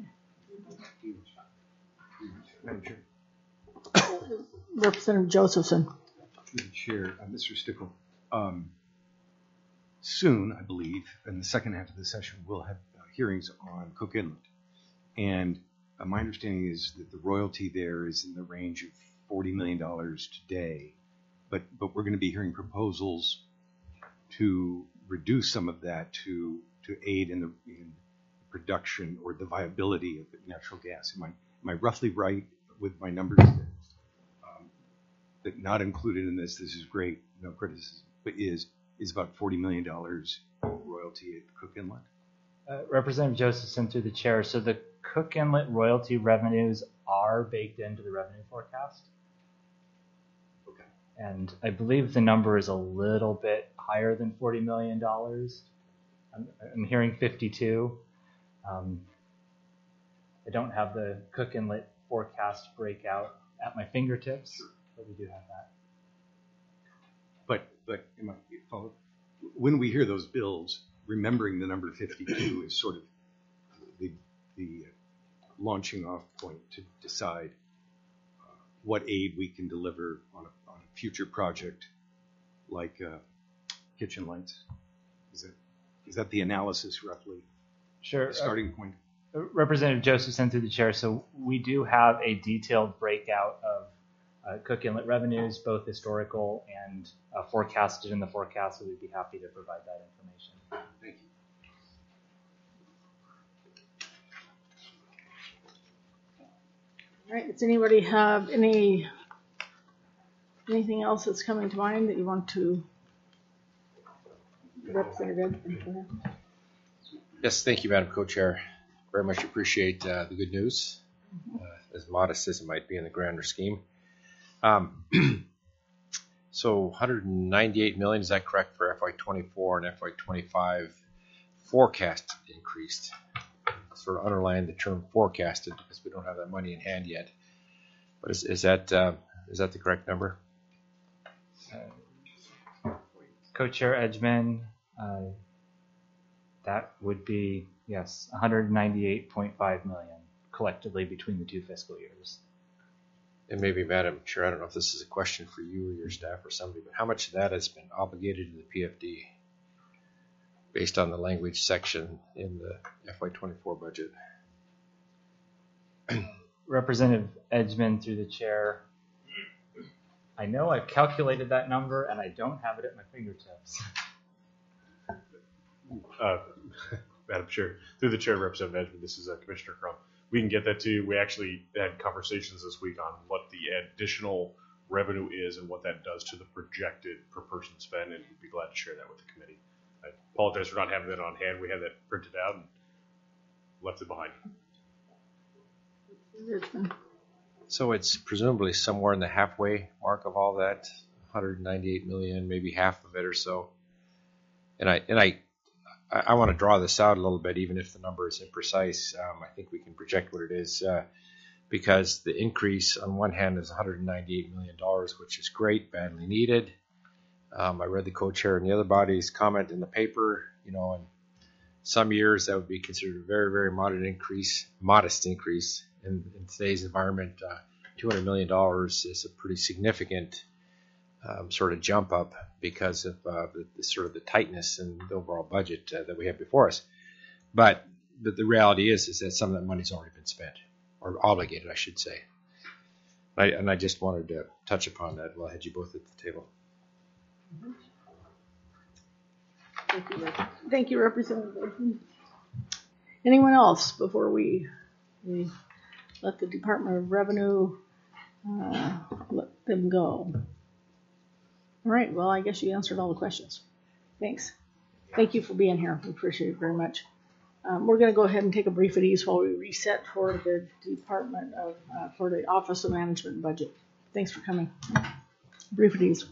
Speaker 1: Representative Josephson.
Speaker 9: Through the chair, uh, Mister Stickle. Um, soon, I believe, in the second half of the session, we'll have uh, hearings on Cook Inlet. And uh, my understanding is that the royalty there is in the range of forty million dollars today. But, but we're going to be hearing proposals to reduce some of that to, to aid in the in production or the viability of natural gas. Am I, am I roughly right with my numbers? Um, that not included in this, this is great, no criticism. But is is about forty million dollars royalty at Cook Inlet?
Speaker 3: Uh, Representative Josephson through the chair. So the Cook Inlet royalty revenues are baked into the revenue forecast.
Speaker 9: Okay.
Speaker 3: And I believe the number is a little bit higher than forty million dollars. I'm, I'm hearing fifty-two. Um, I don't have the Cook Inlet forecast breakout at my fingertips, sure, but we do have that.
Speaker 9: But but am I, follow, when we hear those bills, remembering the number fifty-two is sort of the, the launching off point to decide uh, what aid we can deliver on a, on a future project like uh, kitchen lights. Is that, is that the analysis roughly?
Speaker 3: Sure.
Speaker 9: The starting point?
Speaker 3: Uh, Representative Josephson through the chair. So we do have a detailed breakout of uh, Cook Inlet revenues, both historical and uh, forecasted in the forecast. So we'd be happy to provide that information.
Speaker 9: Thank you.
Speaker 1: All right, does anybody have any, anything else that's coming to mind that you want to, Representative?
Speaker 10: Yes, thank you, Madam Co-Chair. Very much appreciate uh, the good news, uh, as modest as it might be in the grander scheme. Um, so one hundred ninety-eight million, is that correct, for F Y twenty-four and F Y twenty-five forecast increased? Sort of underline the term forecasted because we don't have that money in hand yet. But is, is that uh, is that the correct number?
Speaker 3: Uh, Co-Chair Edgman, uh, that would be, yes, one hundred ninety-eight point five million collectively between the two fiscal years.
Speaker 10: And maybe, Madam Chair, I don't know if this is a question for you or your staff or somebody, but how much of that has been obligated to the P F D based on the language section in the F Y twenty-four budget?
Speaker 3: Representative Edgman through the chair. I know I've calculated that number and I don't have it at my fingertips.
Speaker 2: Uh, Madam Chair, through the chair, Representative Edgman, this is uh, Commissioner Crum. We can get that to you. We actually had conversations this week on what the additional revenue is and what that does to the projected per person spend, and we'd be glad to share that with the committee. I apologize for not having that on hand. We had that printed out and left it behind.
Speaker 10: So it's presumably somewhere in the halfway mark of all that, one hundred ninety-eight million, maybe half of it or so. And I and I I, I want to draw this out a little bit, even if the number is imprecise. Um, I think we can project what it is, uh, because the increase on one hand is one hundred ninety-eight million dollars, which is great, badly needed. Um, I read the co-chair and the other body's comment in the paper. You know, in some years that would be considered a very, very modest increase. Modest increase in, in today's environment. Uh, two hundred million dollars is a pretty significant um, sort of jump up because of uh, the, the sort of the tightness in the overall budget uh, that we have before us. But the, the reality is, is that some of that money's already been spent, or obligated, I should say. I, and I just wanted to touch upon that while I had you both at the table.
Speaker 1: Thank you, Rep- Thank you, Representative. Anyone else before we, we let the Department of Revenue uh, let them go? All right. Well, I guess you answered all the questions. Thanks. Thank you for being here. We appreciate it very much. Um, we're going to go ahead and take a brief at ease while we reset for the Department of uh, for the Office of Management and Budget. Thanks for coming. Brief at ease.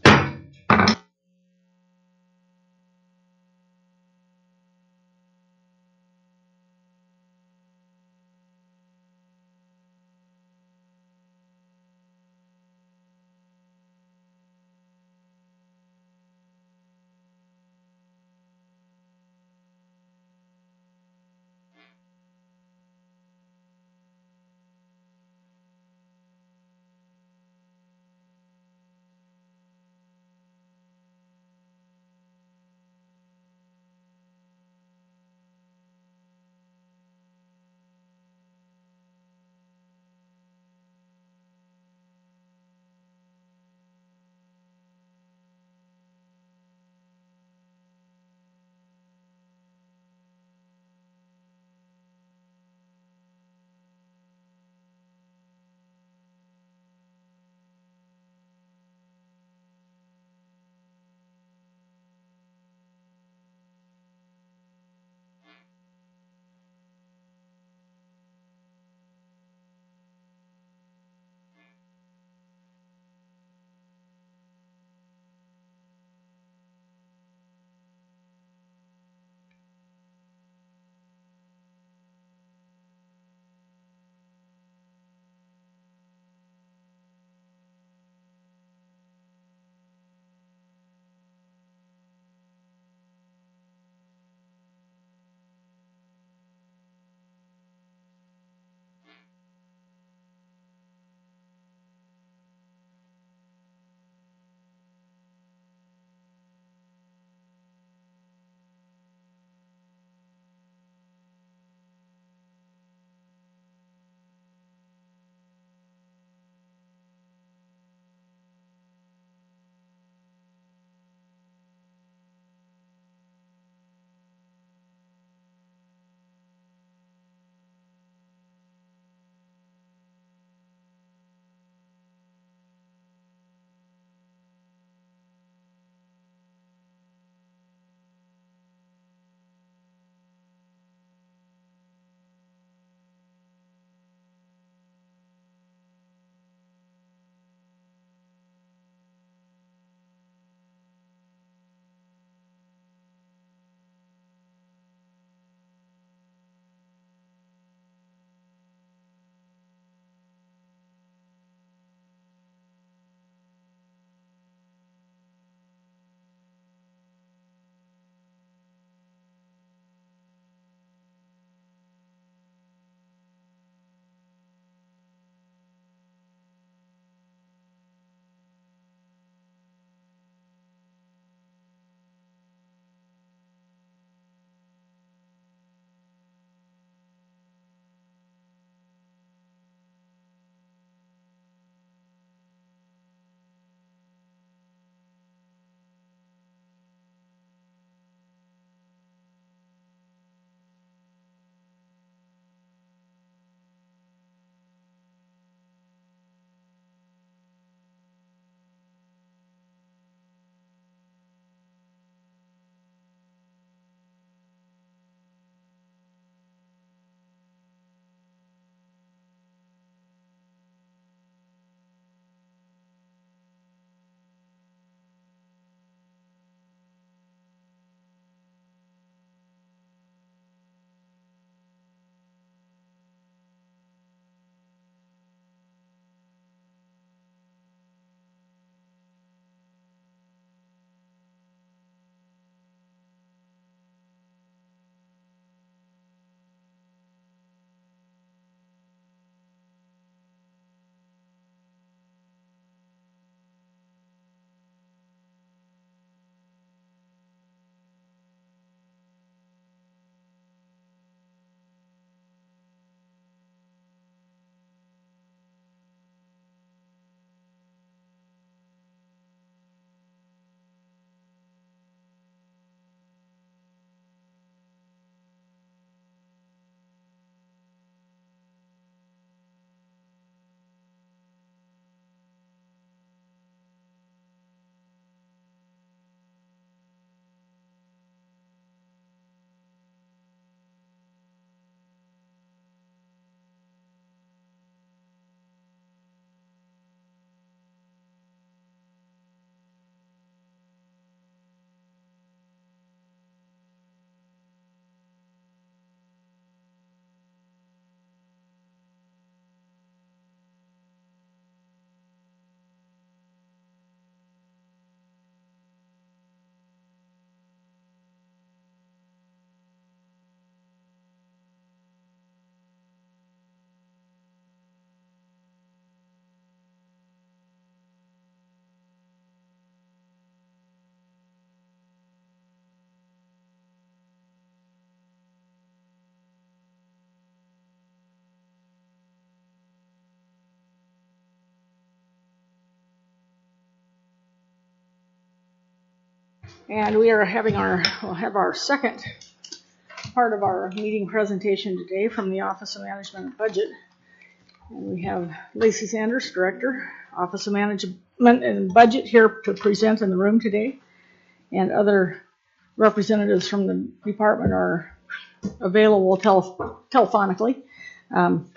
Speaker 1: And we are having our, we'll have our second part of our meeting presentation today from the Office of Management and Budget. And we have Lacey Sanders, Director, Office of Management and Budget, here to present in the room today. And other representatives from the department are available tele- telephonically. Um,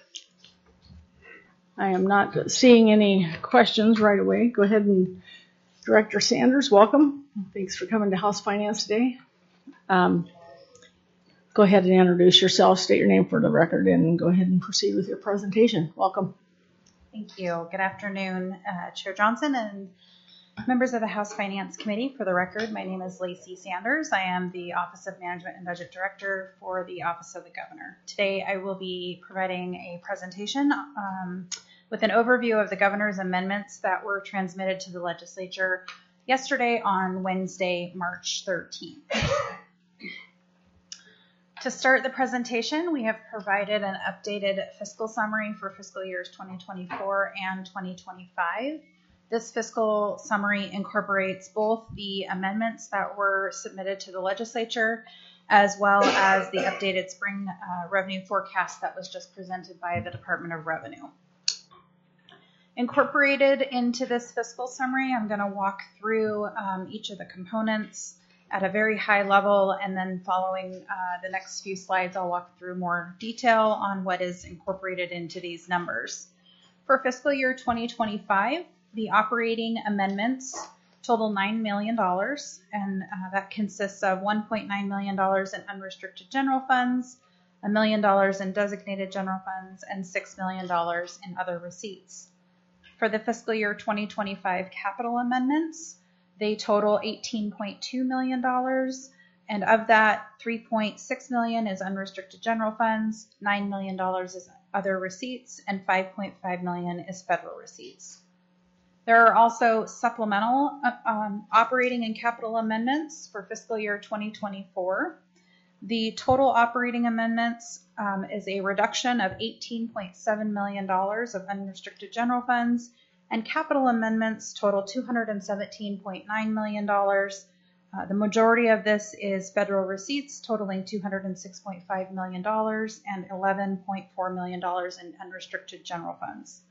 Speaker 1: I am not seeing any questions right away. Go ahead and, Director Sanders, welcome. Thanks for coming to House Finance today. Um, go ahead and introduce yourself, state your name for the record, and go ahead and proceed with your presentation. Welcome.
Speaker 11: Thank you. Good afternoon, uh, Chair Johnson and members of the House Finance Committee. For the record, my name is Lacey Sanders. I am the Office of Management and Budget Director for the Office of the Governor. Today, I will be providing a presentation um, with an overview of the Governor's amendments that were transmitted to the legislature yesterday on Wednesday, March thirteenth. To start the presentation, we have provided an updated fiscal summary for fiscal years twenty twenty-four and twenty twenty-five. This fiscal summary incorporates both the amendments that were submitted to the legislature as well as the updated spring uh, revenue forecast that was just presented by the Department of Revenue. Incorporated into this fiscal summary, I'm going to walk through um, each of the components at a very high level, and then following uh, the next few slides, I'll walk through more detail on what is incorporated into these numbers. For fiscal year twenty twenty-five, the operating amendments total nine million dollars, and uh, that consists of one point nine million dollars in unrestricted general funds, a million dollars in designated general funds, and six million dollars in other receipts. For the fiscal year twenty twenty-five capital amendments, they total eighteen point two million dollars, and of that, three point six million dollars is unrestricted general funds, nine million dollars is other receipts, and five point five million dollars is federal receipts. There are also supplemental um, operating and capital amendments for fiscal year twenty twenty-four. The total operating amendments um, is a reduction of eighteen point seven million dollars of unrestricted general funds, and capital amendments total two hundred seventeen point nine million dollars. Uh, the majority of this is federal receipts totaling two hundred six point five million dollars and eleven point four million dollars in unrestricted general funds.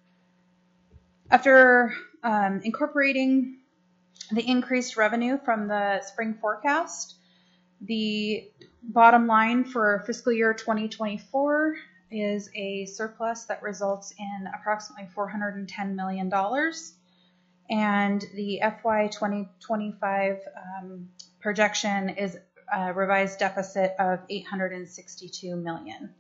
Speaker 11: After um, incorporating the increased revenue from the spring forecast, the bottom line for fiscal year twenty twenty-four is a surplus that results in approximately four hundred ten million dollars, and the F Y twenty twenty-five um, projection is a revised deficit of eight hundred sixty-two million dollars.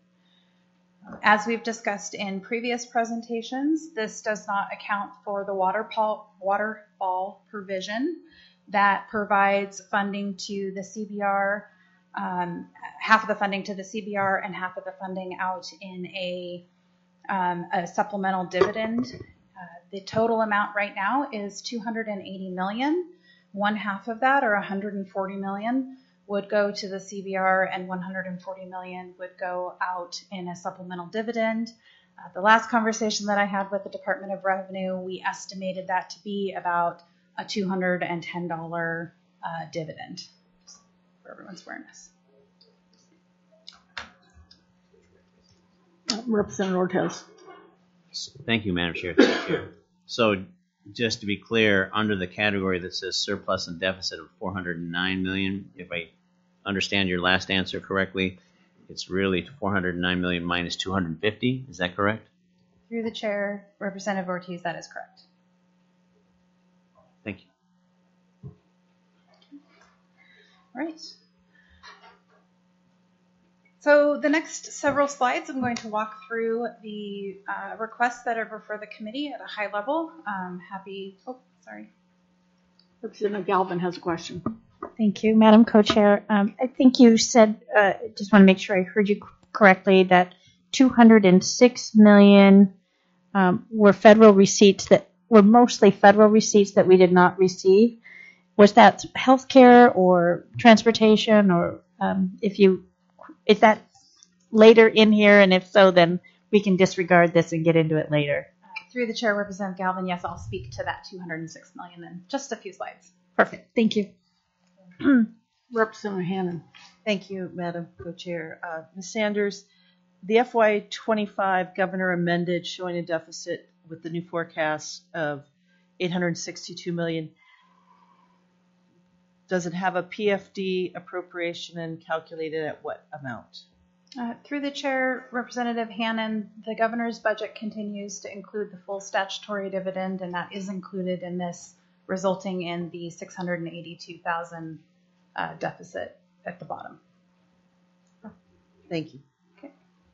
Speaker 11: As we've discussed in previous presentations, this does not account for the waterfall, waterfall provision that provides funding to the C B R, um, half of the funding to the C B R and half of the funding out in a, um, a supplemental dividend. Uh, the total amount right now is two hundred eighty million dollars. One half of that, or one hundred forty million dollars, would go to the C B R, and one hundred forty million dollars would go out in a supplemental dividend. Uh, the last conversation that I had with the Department of Revenue, we estimated that to be about a two hundred ten dollars uh, dividend, just for everyone's awareness.
Speaker 1: Representative Ortiz.
Speaker 7: Thank you, Madam Chair. Thank you. So just to be clear, under the category that says surplus and deficit of four hundred nine million dollars, if I understand your last answer correctly, it's really four hundred nine million dollars minus two hundred fifty. Is that correct?
Speaker 11: Through the chair, Representative Ortiz, that is correct.
Speaker 7: Thank you.
Speaker 11: All right. So the next several slides, I'm going to walk through the uh, requests that are before the committee at a high level. Um, happy, oh, sorry.
Speaker 1: Representative Galvin has a question.
Speaker 4: Thank you, Madam Co-Chair. Um, I think you said, uh, just want to make sure I heard you correctly, that two hundred six million um, were federal receipts that were mostly federal receipts that we did not receive. Was that healthcare or transportation, or um, if you, is that later in here? And if so, then we can disregard this and get into it later.
Speaker 11: Uh, through the chair, Representative Galvin, yes, I'll speak to that two hundred six million in just a few slides.
Speaker 4: Perfect. Thank you.
Speaker 1: Representative Hannon.
Speaker 5: Thank you, Madam Co-Chair. Uh, Miz Sanders, the F Y twenty-five governor amended showing a deficit with the new forecast of eight hundred sixty-two million dollars. Does it have a P F D appropriation and calculated at what amount?
Speaker 11: Uh, through the chair, Representative Hannon, the governor's budget continues to include the full statutory dividend, and that is included in this, resulting in the six hundred eighty-two thousand uh, deficit at the bottom.
Speaker 5: Thank you.
Speaker 11: Okay.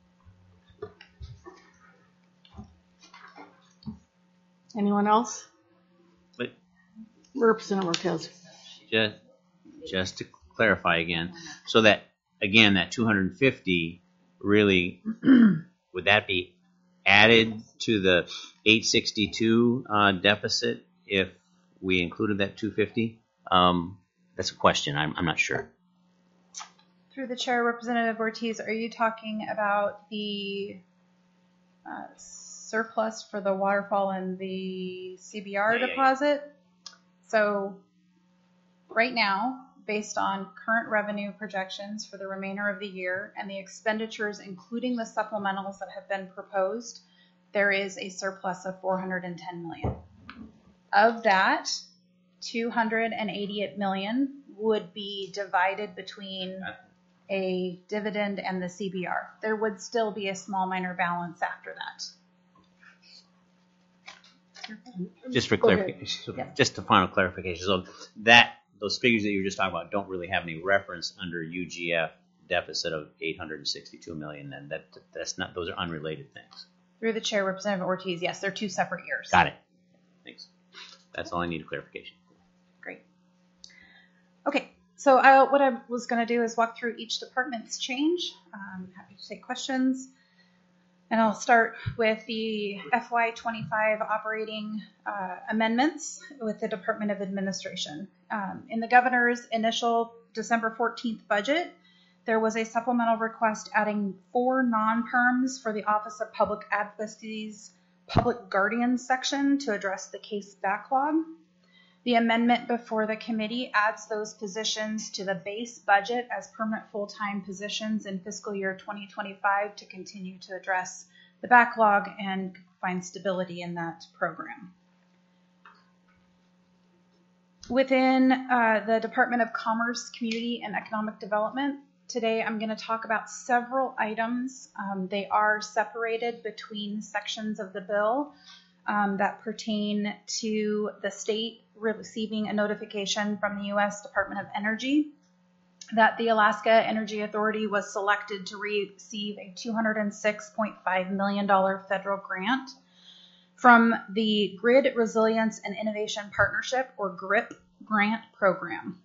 Speaker 1: Anyone else?
Speaker 7: But
Speaker 1: Representative Ortiz.
Speaker 7: just, just to clarify again, so that, again, that two hundred fifty really, would that be added to the eight sixty-two uh, deficit if we included that two fifty? Um, that's a question. I'm, I'm not sure.
Speaker 11: Through the chair, Representative Ortiz, are you talking about the uh, surplus for the waterfall and the C B R
Speaker 7: Yeah, yeah, yeah.
Speaker 11: deposit? So right now, based on current revenue projections for the remainder of the year and the expenditures, including the supplementals that have been proposed, there is a surplus of four hundred ten million dollars. Of that, two hundred eighty-eight million dollars would be divided between a dividend and the C B R. There would still be a small minor balance after that.
Speaker 7: Just for
Speaker 1: Go ahead.
Speaker 7: clarification,
Speaker 11: Yeah.
Speaker 7: just a final clarification. So that, those figures that you were just talking about don't really have any reference under U G F deficit of eight hundred sixty-two million dollars. Then that, that's not, those are unrelated things.
Speaker 11: Through the chair, Representative Ortiz, yes, they're two separate years.
Speaker 7: Got it. Thanks. That's all I need clarification.
Speaker 11: Great. Okay, so I, what I was going to do is walk through each department's change. I'm happy to take questions. And I'll start with the F Y twenty-five operating uh, amendments with the Department of Administration. Um, in the governor's initial December fourteenth budget, there was a supplemental request adding four non-perms for the Office of Public Advocacy's Public Guardian section to address the case backlog. The amendment before the committee adds those positions to the base budget as permanent full-time positions in fiscal year twenty twenty-five to continue to address the backlog and find stability in that program. Within uh, the Department of Commerce, Community, and Economic Development, today I'm going to talk about several items. Um, they are separated between sections of the bill um, that pertain to the state receiving a notification from the U S Department of Energy that the Alaska Energy Authority was selected to receive a two hundred six point five million dollars federal grant from the Grid Resilience and Innovation Partnership, or GRIP, grant program.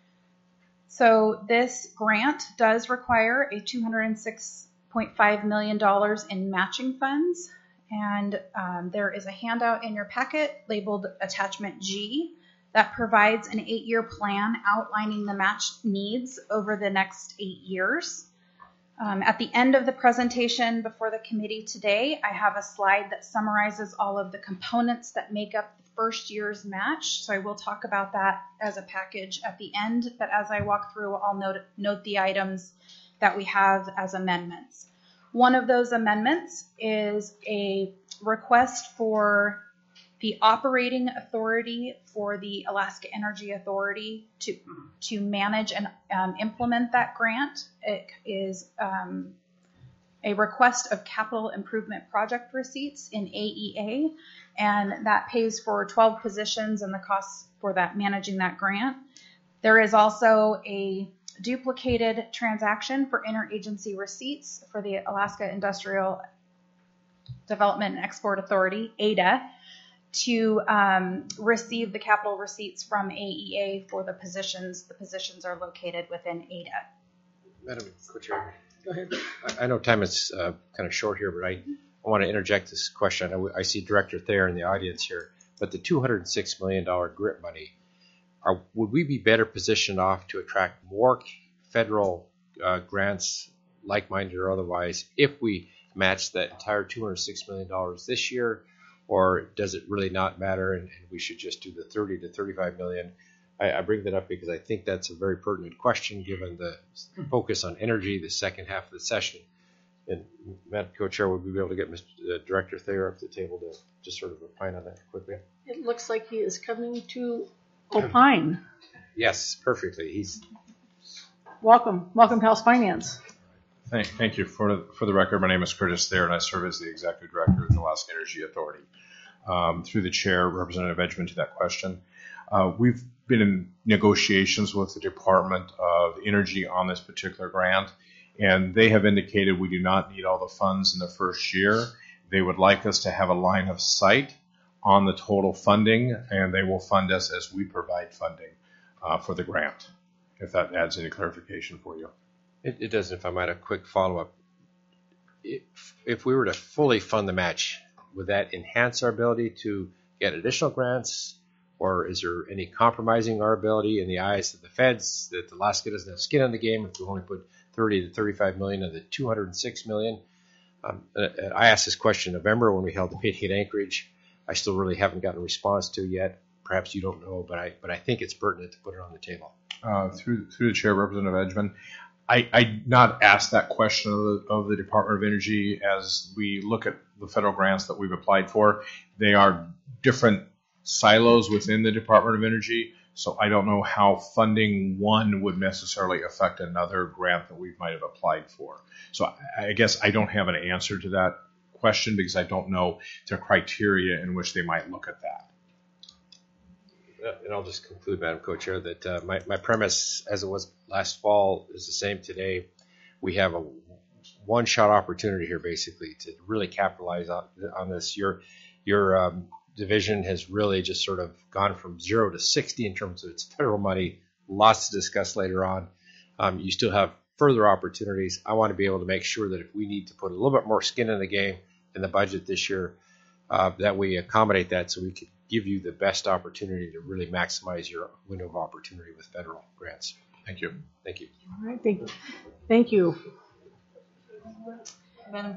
Speaker 11: So this grant does require a two hundred six point five million dollars in matching funds. And um, there is a handout in your packet labeled Attachment G that provides an eight-year plan outlining the match needs over the next eight years. Um, at the end of the presentation before the committee today, I have a slide that summarizes all of the components that make up the first year's match. So I will talk about that as a package at the end, but as I walk through, I'll note, note the items that we have as amendments. One of those amendments is a request for the operating authority for the Alaska Energy Authority to, to manage and um, implement that grant. It is um, a request of capital improvement project receipts in A E A, and that pays for twelve positions and the costs for that managing that grant. There is also a duplicated transaction for interagency receipts for the Alaska Industrial Development and Export Authority, A D A, to um, receive the capital receipts from A E A for the positions. The positions are located within A D A.
Speaker 10: Madam Co-Chair,
Speaker 1: Go ahead.
Speaker 10: I I know time is uh, kind of short here, but I, I want to interject this question. I, know I see Director Thayer in the audience here, but the two hundred six million dollars GRIP money, are, would we be better positioned off to attract more federal uh, grants, like-minded or otherwise, if we match that entire two hundred six million dollars this year, or does it really not matter and, and we should just do the thirty to thirty-five million I, I bring that up because I think that's a very pertinent question given the focus on energy the second half of the session. And Madam Co-Chair, would we be able to get Mister uh, Director Thayer up to the table to just sort of opine on that quickly?
Speaker 1: It looks like he is coming to opine.
Speaker 10: Yes, perfectly. He's
Speaker 1: Welcome. Welcome to House Finance.
Speaker 12: Thank, thank you. For the, for the record, my name is Curtis Thayer, and I serve as the Executive Director of the Alaska Energy Authority. Um, through the Chair, Representative Edgman, to that question. Uh, we've been in negotiations with the Department of Energy on this particular grant, and they have indicated we do not need all the funds in the first year. They would like us to have a line of sight on the total funding, and they will fund us as we provide funding uh, for the grant, if that adds any clarification for you.
Speaker 10: It, it does. If I might, a quick follow-up. If, if we were to fully fund the match, would that enhance our ability to get additional grants, or is there any compromising our ability in the eyes of the feds that Alaska doesn't have skin in the game if we only put thirty to thirty-five million of the two hundred six million? Um, I asked this question in November when we held the meeting at Anchorage. I still really haven't gotten a response to yet. Perhaps you don't know, but I but I think it's pertinent to put it on the table.
Speaker 12: Uh, through through the Chair, Representative Edgman, I, I not asked that question of the, of the Department of Energy as we look at the federal grants that we've applied for. They are different silos within the Department of Energy, so I don't know how funding one would necessarily affect another grant that we might have applied for. So I, I guess I don't have an answer to that question because I don't know the criteria in which they might look at that.
Speaker 10: And I'll just conclude, Madam Co-Chair, that uh, my, my premise, as it was last fall, is the same today. We have a one-shot opportunity here, basically, to really capitalize on, on this. Your your um, division has really just sort of gone from zero to sixty in terms of its federal money. Lots to discuss later on. Um, you still have further opportunities. I want to be able to make sure that if we need to put a little bit more skin in the game in the budget this year, uh, that we accommodate that so we can give you the best opportunity to really maximize your window of opportunity with federal grants.
Speaker 12: Thank you.
Speaker 10: Thank you.
Speaker 1: All right. Thank, thank you.
Speaker 8: Madam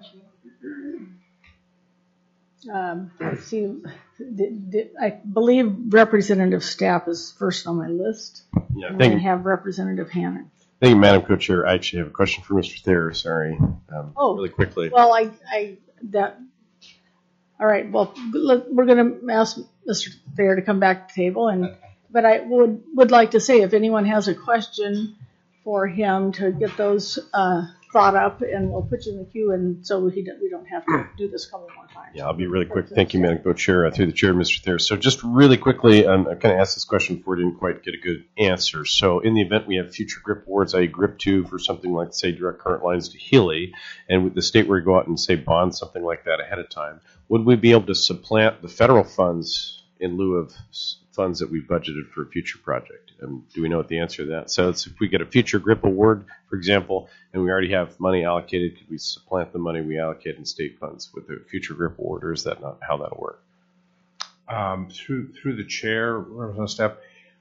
Speaker 8: Chair.
Speaker 1: Um, let's see, did, did, I believe Representative Stapp is first on my list.
Speaker 6: Yeah,
Speaker 1: and
Speaker 6: thank
Speaker 1: I
Speaker 6: you.
Speaker 1: have Representative Hannon.
Speaker 6: Thank you, Madam Co-Chair. I actually have a question for Mister Thayer. Sorry. Um,
Speaker 1: Oh,
Speaker 6: really quickly.
Speaker 1: Well, I, I, that, all right, well, let- we're going to ask Mister Thayer to come back to the table, and, but I would, would like to say, if anyone has a question for him, to get those uh, thought up, and we'll put you in the queue, and so we don't, we don't have to do this a couple more times.
Speaker 6: Yeah, I'll be really quick. Thank you, Madam Co-Chair. Uh, through the Chair, Mister Thayer. So just really quickly, um, I kind of asked this question before I didn't quite get a good answer. So in the event we have future GRIP awards, that is GRIP two for something like, say, direct current lines to Healy, and with the state were to go out and, say, bond something like that ahead of time, would we be able to supplant the federal funds in lieu of s- funds that we budgeted for a future project? Um, do we know what the answer to that? So it's, if we get a future GRIP award, for example, and we already have money allocated, could we supplant the money we allocate in state funds with a future GRIP award, or is that not how that'll work?
Speaker 12: Um, through through the Chair, Representative Stapp,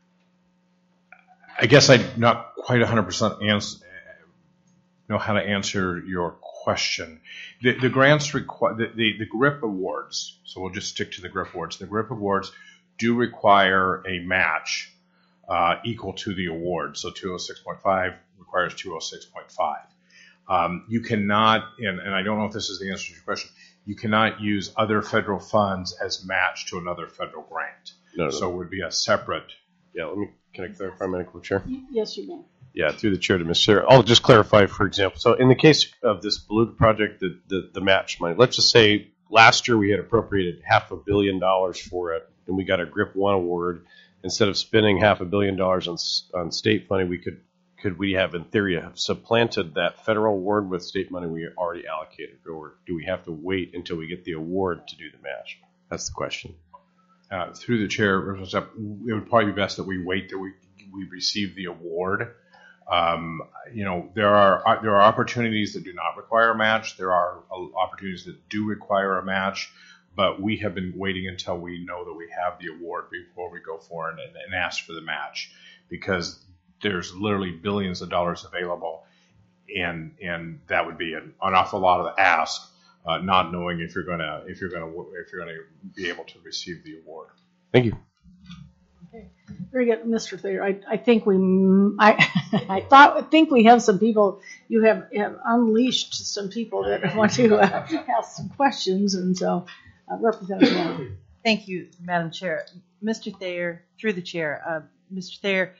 Speaker 12: I guess I'm not quite one hundred percent ans- know how to answer your question. The, the grants require the, the, the GRIP awards. So we'll just stick to the GRIP awards. The GRIP awards do require a match uh, equal to the award. So two oh six point five requires two oh six point five. Um, you cannot, and, and I don't know if this is the answer to your question, you cannot use other federal funds as match to another federal grant.
Speaker 6: No, no.
Speaker 12: So it would be a separate.
Speaker 6: Yeah, let me, can I clarify, Madam Co-Chair?
Speaker 1: Yes, you may.
Speaker 6: Yeah, through the Chair to Mister Chair. I'll just clarify, for example. So in the case of this Beluga project, the, the, the match money, let's just say last year we had appropriated half a billion dollars for it, and we got a GRIP one award. Instead of spending half a billion dollars on, on state money, we could, could we have, in theory, have supplanted that federal award with state money we already allocated? Or do we have to wait until we get the award to do the match? That's the question.
Speaker 12: Uh, through the Chair, Representative Stepp, it would probably be best that we wait till we, we receive the award. Um, you know, there are there are opportunities that do not require a match. There are uh, opportunities that do require a match, but we have been waiting until we know that we have the award before we go forward and, and ask for the match, because there's literally billions of dollars available, and and that would be an, an awful lot of the ask, uh, not knowing if you're gonna if you're gonna if you're gonna be able to receive the award.
Speaker 6: Thank you.
Speaker 1: Okay. Very good, Mister Thayer. I, I think we, I, I thought, I think we have some people, you have, have unleashed some people that want to uh, ask some questions, and so, uh, Representative Moore.
Speaker 5: Thank you, Madam Chair. Mister Thayer, through the chair, uh, Mister Thayer,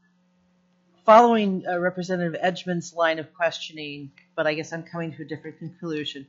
Speaker 5: following uh, Representative Edgman's line of questioning, but I guess I'm coming to a different conclusion.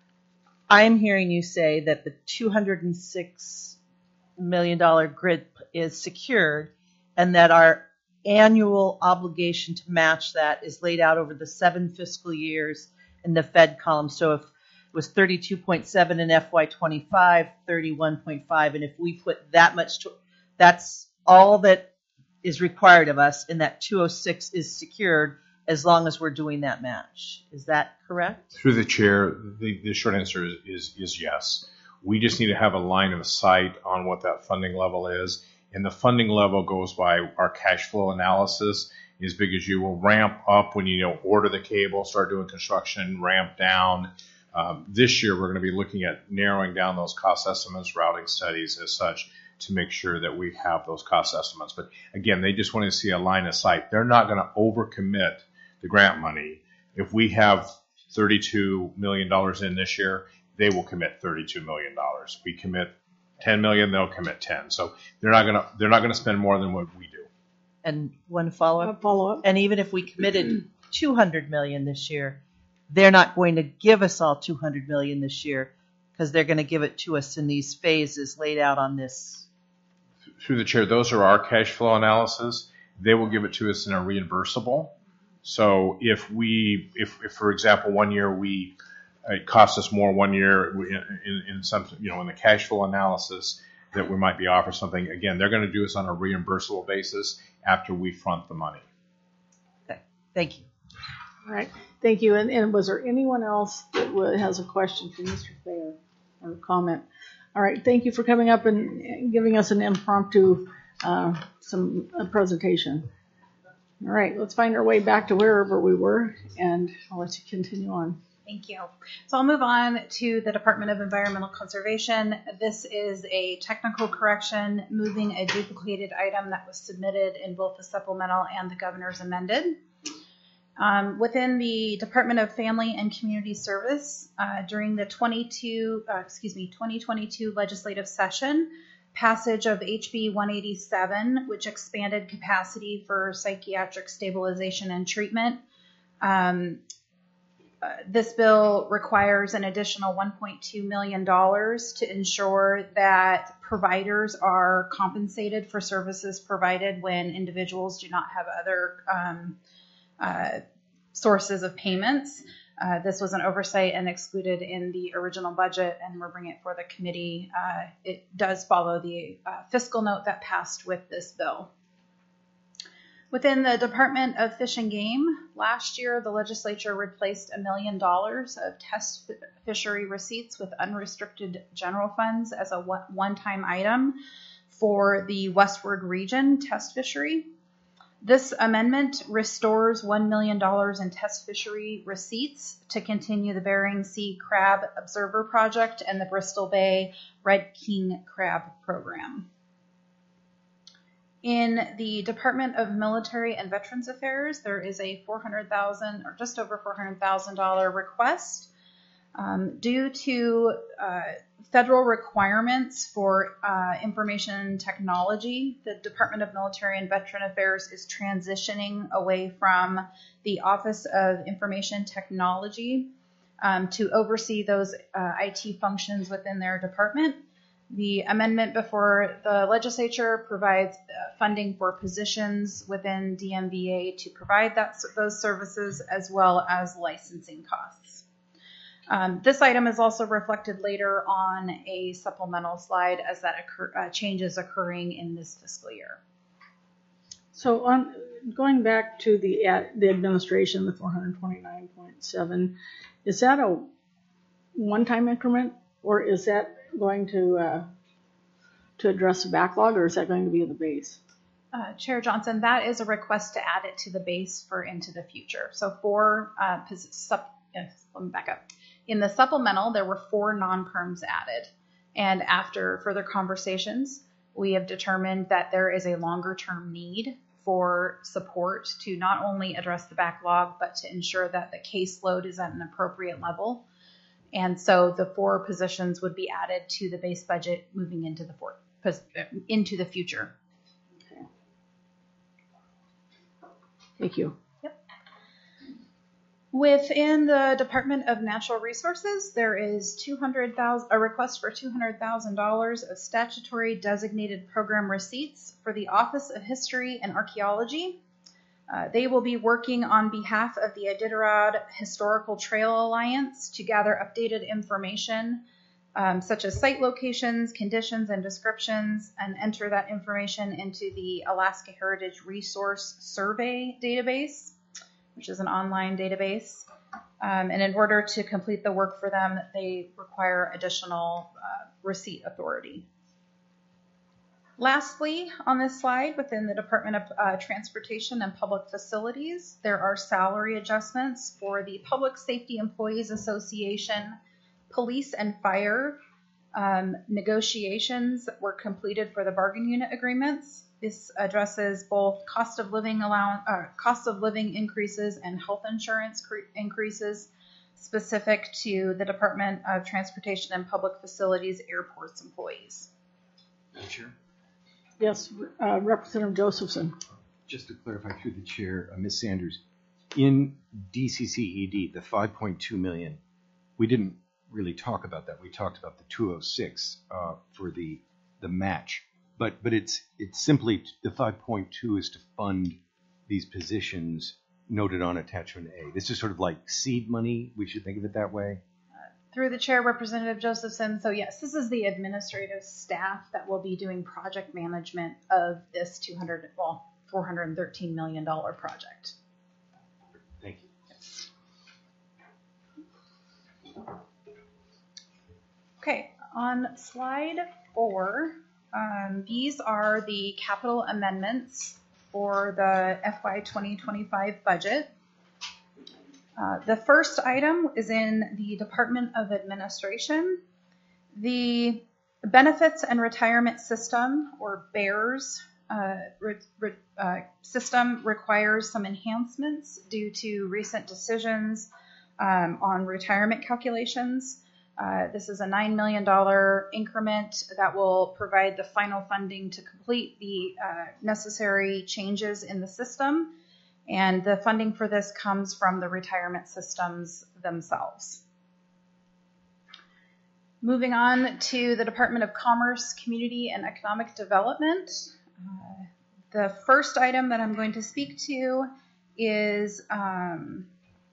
Speaker 5: I am hearing you say that the two hundred six million dollars grid is secured and that our annual obligation to match that is laid out over the seven fiscal years in the Fed column. So if it was thirty-two point seven in F Y twenty-five, thirty-one point five, and if we put that much, to, that's all that is required of us, and that two hundred six is secured as long as we're doing that match. Is that correct?
Speaker 12: Through the chair, the, the short answer is, is, is yes. We just need to have a line of sight on what that funding level is. And the funding level goes by our cash flow analysis. As big as you will ramp up when you, you know, order the cable, start doing construction, ramp down. Um, this year, we're going to be looking at narrowing down those cost estimates, routing studies as such, to make sure that we have those cost estimates. But again, they just want to see a line of sight. They're not going to overcommit the grant money. If we have thirty-two million dollars in this year, they will commit thirty-two million dollars. We commit ten million dollars, they'll commit ten. So they're not going to they're not going to spend more than what we do.
Speaker 5: And one follow-up.
Speaker 1: Follow-up.
Speaker 5: And even if we committed two hundred million dollars this year, they're not going to give us all two hundred million dollars this year because they're going to give it to us in these phases laid out on this.
Speaker 12: Through the chair, those are our cash flow analysis. They will give it to us in a reimbursable. So if we, if, if for example, one year we, it cost us more one year in, in, in some, you know, in the cash flow analysis that we might be offered something, again, they're going to do this on a reimbursable basis after we front the money.
Speaker 5: Okay. Thank you.
Speaker 1: All right, thank you. And, and was there anyone else that wa- has a question for Mister Thayer or a comment? All right, thank you for coming up and giving us an impromptu uh, some uh, presentation. All right, let's find our way back to wherever we were, and I'll let you continue on.
Speaker 11: Thank you. So I'll move on to the Department of Environmental Conservation. This is a technical correction, moving a duplicated item that was submitted in both the supplemental and the governor's amended. Um, within the Department of Family and Community Service, uh, during the twenty-two, uh, excuse me, twenty twenty-two legislative session, passage of H B one eighty-seven, which expanded capacity for psychiatric stabilization and treatment. Um, uh, this bill requires an additional one point two million dollars to ensure that providers are compensated for services provided when individuals do not have other um, uh, sources of payments. Uh, this was an oversight and excluded in the original budget, and we're bringing it for the committee. Uh, it does follow the uh, fiscal note that passed with this bill. Within the Department of Fish and Game, last year the legislature replaced a million dollars of test fishery receipts with unrestricted general funds as a one-time item for the Westward Region test fishery. This amendment restores one million dollars in test fishery receipts to continue the Bering Sea Crab Observer Project and the Bristol Bay Red King Crab Program. In the Department of Military and Veterans Affairs, there is a four hundred thousand dollars or just over four hundred thousand dollars request. Um, due to uh, federal requirements for uh, information technology, the Department of Military and Veteran Affairs is transitioning away from the Office of Information Technology um, to oversee those uh, I T functions within their department. The amendment before the legislature provides uh, funding for positions within D M V A to provide that, those services, as well as licensing costs. Um, this item is also reflected later on a supplemental slide as that occur, uh, change is occurring in this fiscal year.
Speaker 1: So on going back to the uh, the administration, the four hundred twenty-nine point seven, is that a one-time increment, or is that going to uh, to address the backlog, or is that going to be in the base?
Speaker 11: Uh, Chair Johnson, that is a request to add it to the base for into the future. So for uh, sup, yes, let me back up. In the supplemental, there were four non-perms added, and after further conversations, we have determined that there is a longer term need for support to not only address the backlog, but to ensure that the caseload is at an appropriate level. And so the four positions would be added to the base budget moving into the four, into the future.
Speaker 1: Okay. Thank you.
Speaker 11: Within the Department of Natural Resources, there is two hundred thousand dollars, a request for two hundred thousand dollars of statutory designated program receipts for the Office of History and Archaeology. Uh, they will be working on behalf of the Iditarod Historical Trail Alliance to gather updated information, um, such as site locations, conditions, and descriptions, and enter that information into the Alaska Heritage Resource Survey database, which is an online database. Um, and in order to complete the work for them, they require additional uh, receipt authority. Lastly, on this slide, within the Department of uh, Transportation and Public Facilities, there are salary adjustments for the Public Safety Employees Association, Police and Fire. Um, negotiations were completed for the bargain unit agreements. This addresses both cost of living allowance, uh, cost of living increases and health insurance cre- increases specific to the Department of Transportation and Public Facilities airports employees.
Speaker 9: Chair?
Speaker 1: Yes, uh, Representative Josephson.
Speaker 9: Just to clarify through the chair, uh, Miz Sanders, in D C C E D, the five point two million, we didn't really talk about that. We talked about the two oh six uh, for the the match, but but it's it's simply the five point two is to fund these positions noted on attachment A. This is sort of like seed money. We should think of it that way.
Speaker 11: Through the chair, Representative Josephson. So yes, this is the administrative staff that will be doing project management of this two hundred, well, four hundred thirteen million dollars project.
Speaker 9: Thank you.
Speaker 11: Okay, on slide four, um, these are the capital amendments for the F Y twenty twenty-five budget. Uh, the first item is in the Department of Administration. The Benefits and Retirement System, or BEARS, uh, re, re, uh, system requires some enhancements due to recent decisions um, on retirement calculations. Uh, this is a nine million dollars increment that will provide the final funding to complete the uh, necessary changes in the system. And the funding for this comes from the retirement systems themselves. Moving on to the Department of Commerce, Community, and Economic Development. Uh, the first item that I'm going to speak to is um,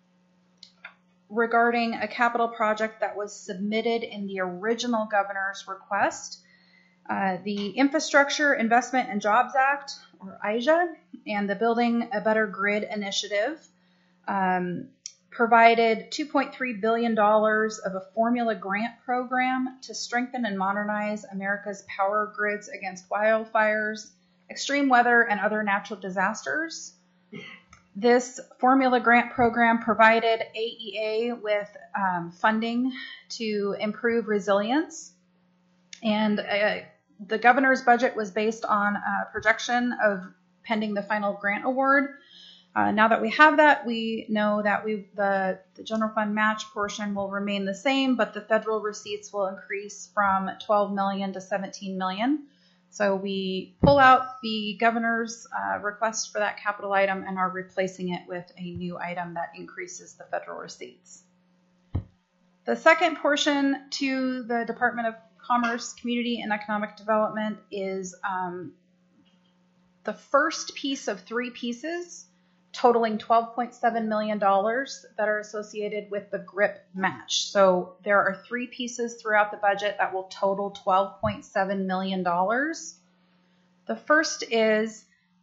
Speaker 11: regarding a capital project that was submitted in the original governor's request. Uh, the Infrastructure Investment and Jobs Act, or I J A, and the Building a Better Grid initiative um, provided two point three billion dollars of a formula grant program to strengthen and modernize America's power grids against wildfires, extreme weather, and other natural disasters. This formula grant program provided A E A with um, funding to improve resilience, and uh, the governor's budget was based on a projection of pending the final grant award. Uh, now that we have that, we know that we the, the general fund match portion will remain the same, but the federal receipts will increase from twelve million dollars to seventeen million dollars. So we pull out the governor's uh, request for that capital item and are replacing it with a new item that increases the federal receipts. The second portion to the Department of Commerce, Community, and Economic Development is um, the first piece of three pieces totaling twelve point seven million dollars that are associated with the GRIP match. So there are three pieces throughout the budget that will total twelve point seven million dollars. The first is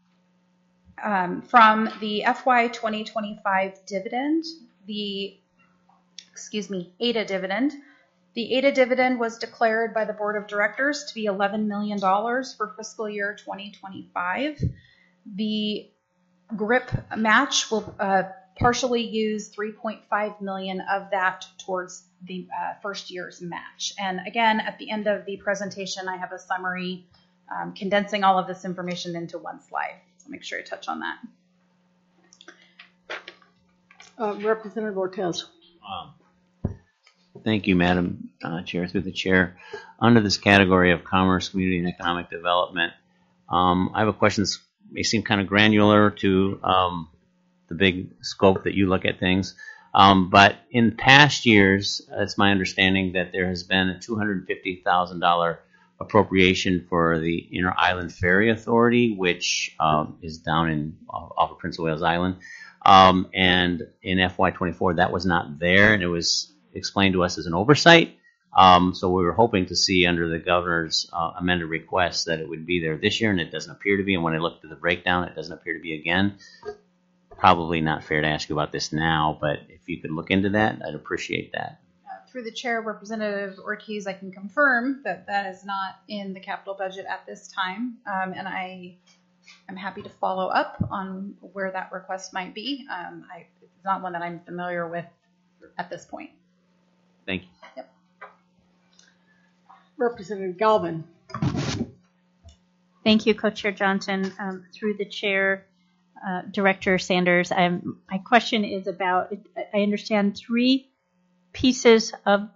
Speaker 11: um, from the F Y twenty twenty-five dividend, the, excuse me, A D A dividend. The A D A dividend was declared by the Board of Directors to be eleven million dollars for fiscal year twenty twenty-five. The GRIP match will uh, partially use three point five million dollars of that towards the uh, first year's match. And again, at the end of the presentation, I have a summary um, condensing all of this information into one slide. So make sure you touch on that.
Speaker 1: Uh, Representative Ortez.
Speaker 7: Um, Thank you, Madam uh, Chair, through the chair. Under this category of commerce, community, and economic development, um, I have a question that may seem kind of granular to um, the big scope that you look at things. Um, but in past years, it's my understanding that there has been a two hundred fifty thousand dollars appropriation for the Inner Island Ferry Authority, which um, is down in off of Prince of Wales Island. Um, and in F Y twenty-four, that was not there, and it was explained to us as an oversight. Um, so we were hoping to see under the governor's uh, amended request that it would be there this year, and it doesn't appear to be. And when I looked at the breakdown, it doesn't appear to be again. Probably not fair to ask you about this now, but if you could look into that, I'd appreciate that.
Speaker 11: Uh, through the chair, Representative Ortiz, I can confirm that that is not in the capital budget at this time, um, and I am happy to follow up on where that request might be. Um, I, it's not one that I'm familiar with at this point.
Speaker 7: Thank you.
Speaker 11: Yep.
Speaker 1: Representative Galvin.
Speaker 4: Thank you, Co-Chair Johnson. Um, through the chair, uh, Director Sanders, I'm, my question is about, I understand three pieces of,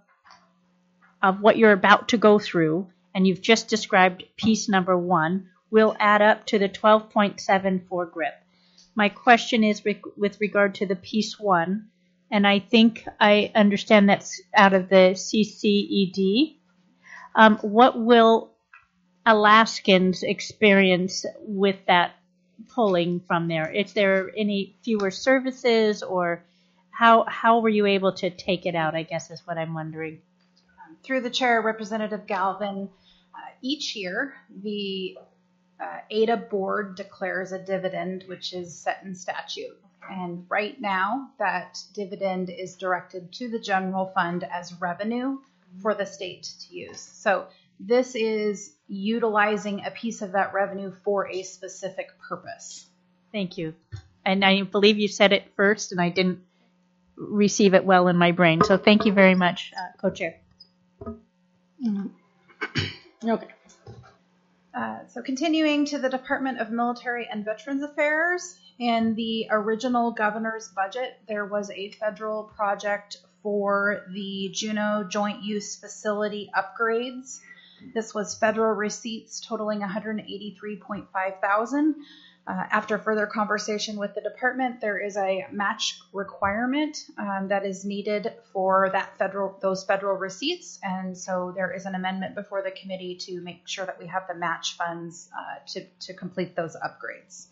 Speaker 4: of what you're about to go through, and you've just described piece number one, will add up to the twelve point seven for G R I P. My question is reg- with regard to the piece one, and I think I understand that's out of the C C E D. Um, what will Alaskans experience with that pulling from there? Is there any fewer services, or how how were you able to take it out, I guess is what I'm wondering.
Speaker 11: Um, through the chair, Representative Galvin, uh, each year the uh, A D A board declares a dividend, which is set in statute. And right now, that dividend is directed to the general fund as revenue for the state to use. So this is utilizing a piece of that revenue for a specific purpose.
Speaker 4: Thank you. And I believe you said it first, and I didn't receive it well in my brain. So thank you very much, uh, Co-Chair.
Speaker 1: Mm-hmm. Okay.
Speaker 11: Uh, so continuing to the Department of Military and Veterans Affairs, in the original governor's budget, there was a federal project for the Juneau Joint Use Facility upgrades. This was federal receipts totaling one hundred eighty-three point five thousand dollars. Uh, after further conversation with the department, there is a match requirement um, that is needed for that federal those federal receipts, and so there is an amendment before the committee to make sure that we have the match funds uh, to to complete those upgrades.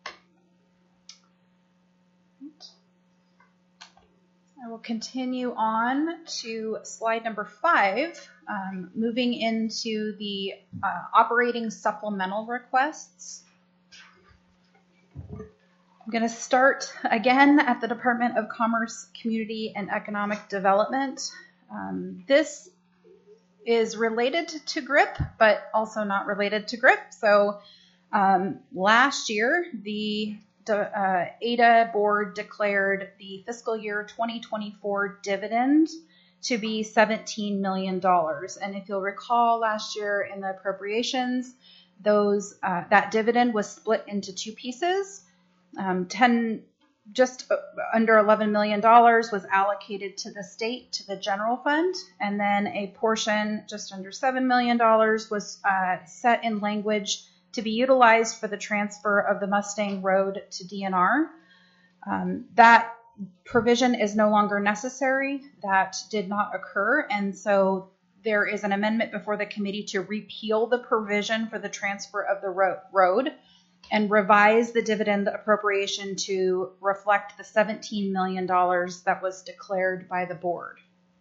Speaker 11: I will continue on to slide number five, um, moving into the uh, operating supplemental requests. I'm going to start again at the Department of Commerce, Community, and Economic Development. Um, this is related to G R I P, but also not related to G R I P. So um, last year, the uh, A D A board declared the fiscal year twenty twenty-four dividend to be seventeen million dollars. And if you'll recall, last year in the appropriations, those uh, that dividend was split into two pieces. Um, ten, just under eleven million dollars was allocated to the state, to the general fund, and then a portion, just under seven million dollars, was uh, set in language to be utilized for the transfer of the Mustang Road to D N R. Um, that provision is no longer necessary. That did not occur, and so there is an amendment before the committee to repeal the provision for the transfer of the ro- road and revise the dividend appropriation to reflect the seventeen million dollars that was declared by the board.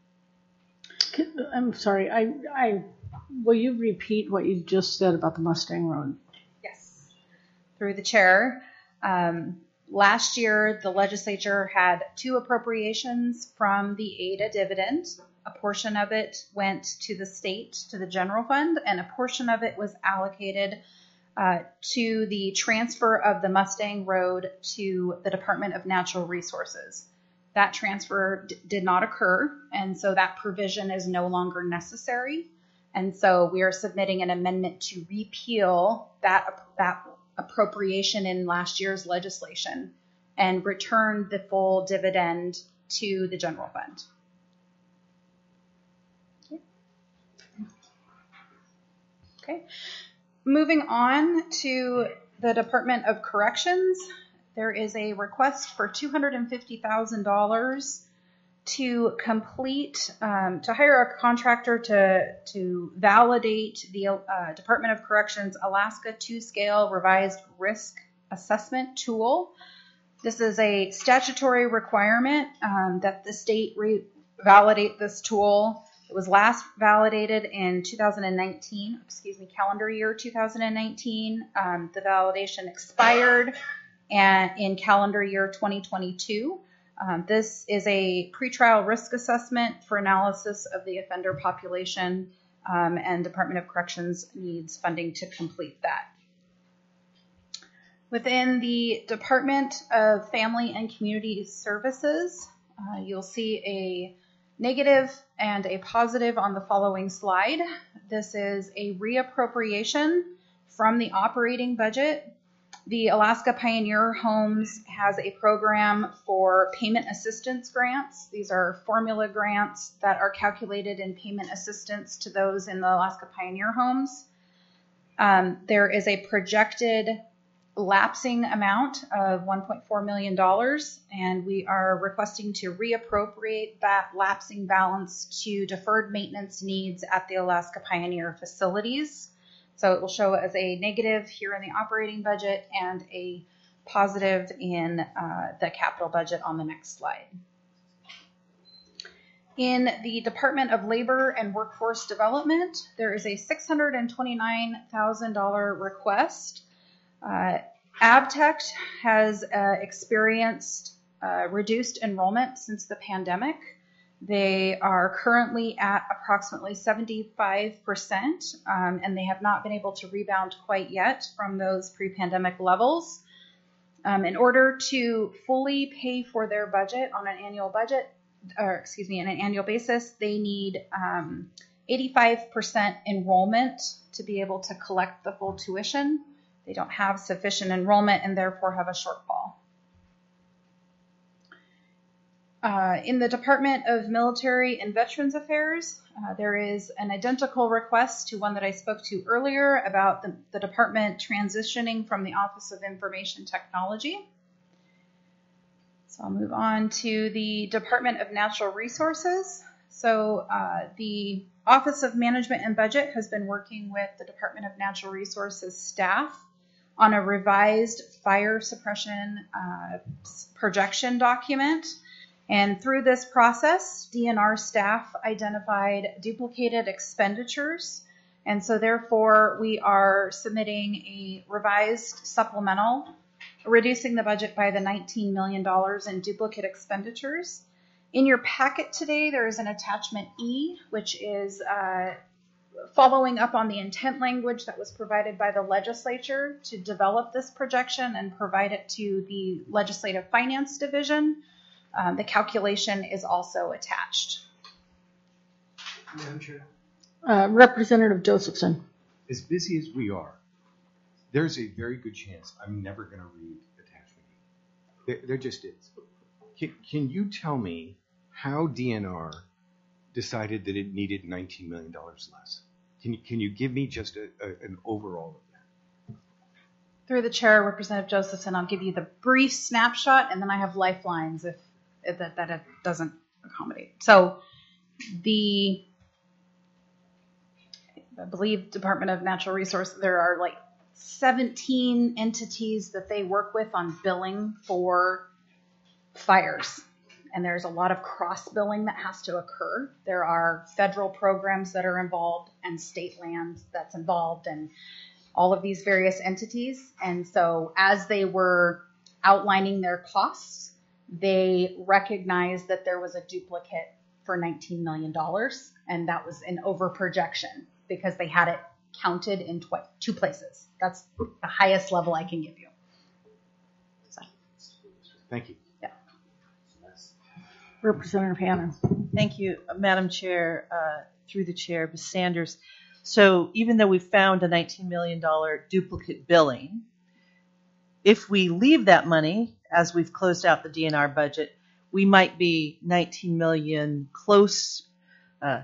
Speaker 1: I'm sorry, I, I, will you repeat what you just said about the Mustang Road?
Speaker 11: Yes. Through the chair. Um, last year, the legislature had two appropriations from the A D A dividend. A portion of it went to the state, to the general fund, and a portion of it was allocated uh, to the transfer of the Mustang Road to the Department of Natural Resources. That transfer d- did not occur, and so that provision is no longer necessary. And so we are submitting an amendment to repeal that, that appropriation in last year's legislation and return the full dividend to the general fund. Okay. Okay. Moving on to the Department of Corrections, there is a request for two hundred fifty thousand dollars to complete, um, to hire a contractor to, to validate the uh, Department of Corrections Alaska two-scale revised risk assessment tool. This is a statutory requirement um, that the state re- validate this tool. It was last validated in two thousand nineteen, excuse me, calendar year two thousand nineteen. Um, the validation expired and in calendar year twenty twenty-two. Um, this is a pretrial risk assessment for analysis of the offender population, um, and Department of Corrections needs funding to complete that. Within the Department of Family and Community Services, uh, you'll see a negative and a positive on the following slide. This is a reappropriation from the operating budget. The Alaska Pioneer Homes has a program for payment assistance grants. These are formula grants that are calculated in payment assistance to those in the Alaska Pioneer Homes. Um, there is a projected lapsing amount of one point four million dollars, and we are requesting to reappropriate that lapsing balance to deferred maintenance needs at the Alaska Pioneer facilities. So it will show as a negative here in the operating budget and a positive in uh, the capital budget on the next slide. In the Department of Labor and Workforce Development, there is a six hundred twenty-nine thousand dollars request. Uh, ABTECT has uh, experienced uh, reduced enrollment since the pandemic. They are currently at approximately seventy-five percent, um, and they have not been able to rebound quite yet from those pre-pandemic levels. Um, in order to fully pay for their budget on an annual budget, or excuse me, on an annual basis, they need um, eighty-five percent enrollment to be able to collect the full tuition. They don't have sufficient enrollment and therefore have a shortfall. Uh, in the Department of Military and Veterans Affairs, uh, there is an identical request to one that I spoke to earlier about the, the department transitioning from the Office of Information Technology. So I'll move on to the Department of Natural Resources. So uh, the Office of Management and Budget has been working with the Department of Natural Resources staff on a revised fire suppression uh, projection document. And through this process, D N R staff identified duplicated expenditures. And so therefore, we are submitting a revised supplemental, reducing the budget by the nineteen million dollars in duplicate expenditures. In your packet today, there is an attachment E, which is uh, following up on the intent language that was provided by the legislature to develop this projection and provide it to the Legislative Finance Division. Um, the calculation is also attached.
Speaker 9: Madam Chair,
Speaker 1: Uh, Representative Josephson.
Speaker 9: as busy as we are, there's a very good chance I'm never going to read attachment E. There, there just is. Can, can you tell me how D N R decided that it needed nineteen million dollars less? Can you, can you give me just a, a, an overall of that?
Speaker 11: Through the chair, Representative Josephson, I'll give you the brief snapshot, and then I have lifelines if, if that, that it doesn't accommodate. So the, I believe, Department of Natural Resources, there are like seventeen entities that they work with on billing for fires. And there's a lot of cross-billing that has to occur. There are federal programs that are involved and state land that's involved and all of these various entities. And so as they were outlining their costs, they recognized that there was a duplicate for nineteen million dollars, and that was an over-projection because they had it counted in tw- two places. That's the highest level I can give you. So.
Speaker 9: Thank you.
Speaker 1: Representative Hannan.
Speaker 5: Thank you, Madam Chair, uh, through the chair, Miz Sanders. So even though we found a nineteen million dollars duplicate billing, if we leave that money, as we've closed out the D N R budget, we might be nineteen million dollars close, uh,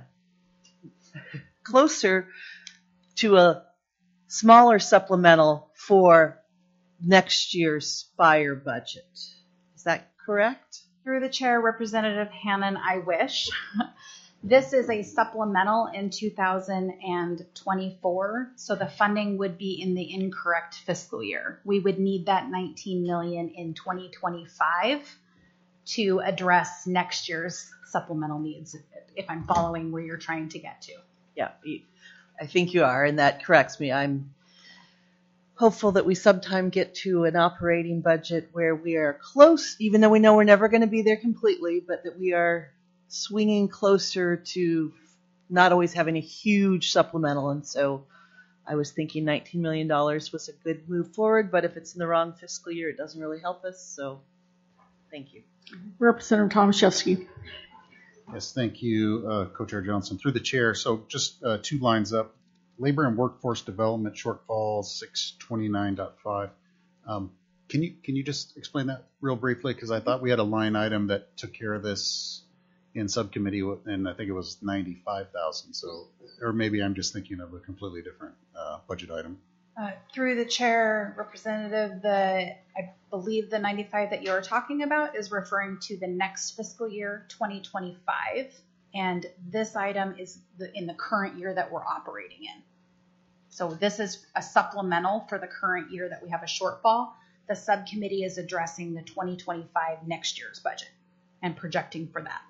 Speaker 5: closer to a smaller supplemental for next year's fire budget. Is that correct?
Speaker 11: Through the chair, Representative Hannan, I wish. This is a supplemental in two thousand twenty-four, so the funding would be in the incorrect fiscal year. We would need that nineteen million dollars in twenty twenty-five to address next year's supplemental needs, if I'm following where you're trying to get to.
Speaker 5: Yeah, I think you are, and that corrects me. I'm hopeful that we sometime get to an operating budget where we are close, even though we know we're never going to be there completely, but that we are swinging closer to not always having a huge supplemental. And so I was thinking nineteen million dollars was a good move forward, but if it's in the wrong fiscal year, it doesn't really help us. So thank you.
Speaker 1: Representative Tomaszewski.
Speaker 13: Yes, thank you, uh, Co-Chair Johnson. Through the chair, so just uh, two lines up. Labor and Workforce Development shortfall six twenty-nine point five. Um, can you can you just explain that real briefly? Because I thought we had a line item that took care of this in subcommittee, and I think it was ninety-five thousand. So, or maybe I'm just thinking of a completely different uh, budget item.
Speaker 11: Uh, through the chair, Representative, the I believe the ninety-five that you're talking about is referring to the next fiscal year, twenty twenty-five, and this item is the, in the current year that we're operating in. So this is a supplemental for the current year that we have a shortfall. The subcommittee is addressing the twenty twenty-five next year's budget and projecting for that.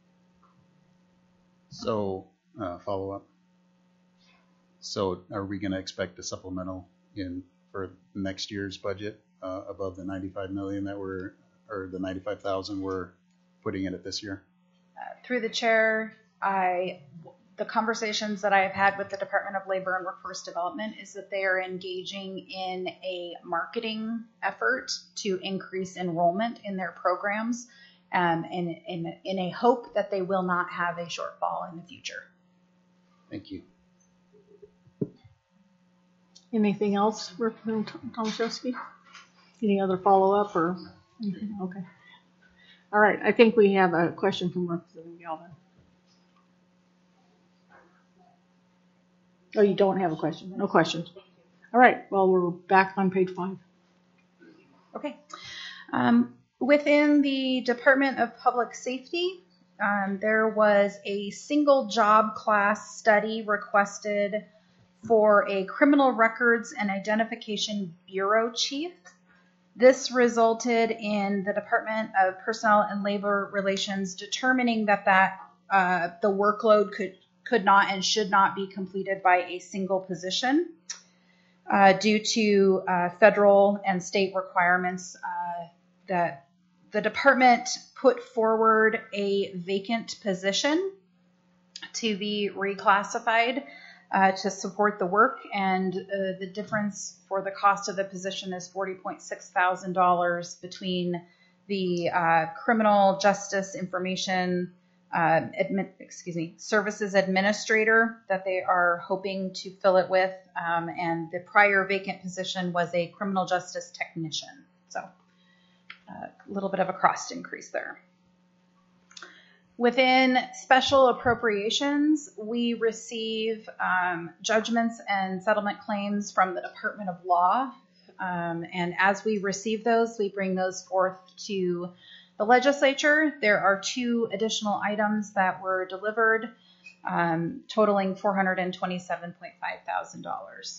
Speaker 13: So, uh, follow up. So, are we going to expect a supplemental in for next year's budget uh, above the ninety-five million that we're, or the ninety-five thousand we're putting in it this year?
Speaker 11: Uh, through the chair, I, the conversations that I have had with the Department of Labor and Workforce Development is that they are engaging in a marketing effort to increase enrollment in their programs, um, and in, in a hope that they will not have a shortfall in the future.
Speaker 13: Thank you.
Speaker 1: Anything else, Representative Tomaszewski? Any other follow-up or anything? Okay. All right. I think we have a question from Representative Galvin. Oh, you don't have a question? No questions. All right. Well, we're back on page five.
Speaker 11: Okay. Um, within the Department of Public Safety, um, there was a single job class study requested for a Criminal Records and Identification Bureau chief. This resulted in the Department of Personnel and Labor Relations determining that, that uh, the workload could, could not and should not be completed by a single position uh, due to uh, federal and state requirements. Uh, that the department put forward a vacant position to be reclassified Uh, to support the work, and uh, the difference for the cost of the position is forty point six thousand dollars between the uh, Criminal Justice Information uh, admin, excuse me, Services Administrator that they are hoping to fill it with, um, and the prior vacant position was a Criminal Justice Technician. So uh, a little bit of a cost increase there. Within special appropriations, we receive um, judgments and settlement claims from the Department of Law. Um, and as we receive those, we bring those forth to the legislature. There are two additional items that were delivered, um, totaling four hundred twenty-seven point five thousand dollars.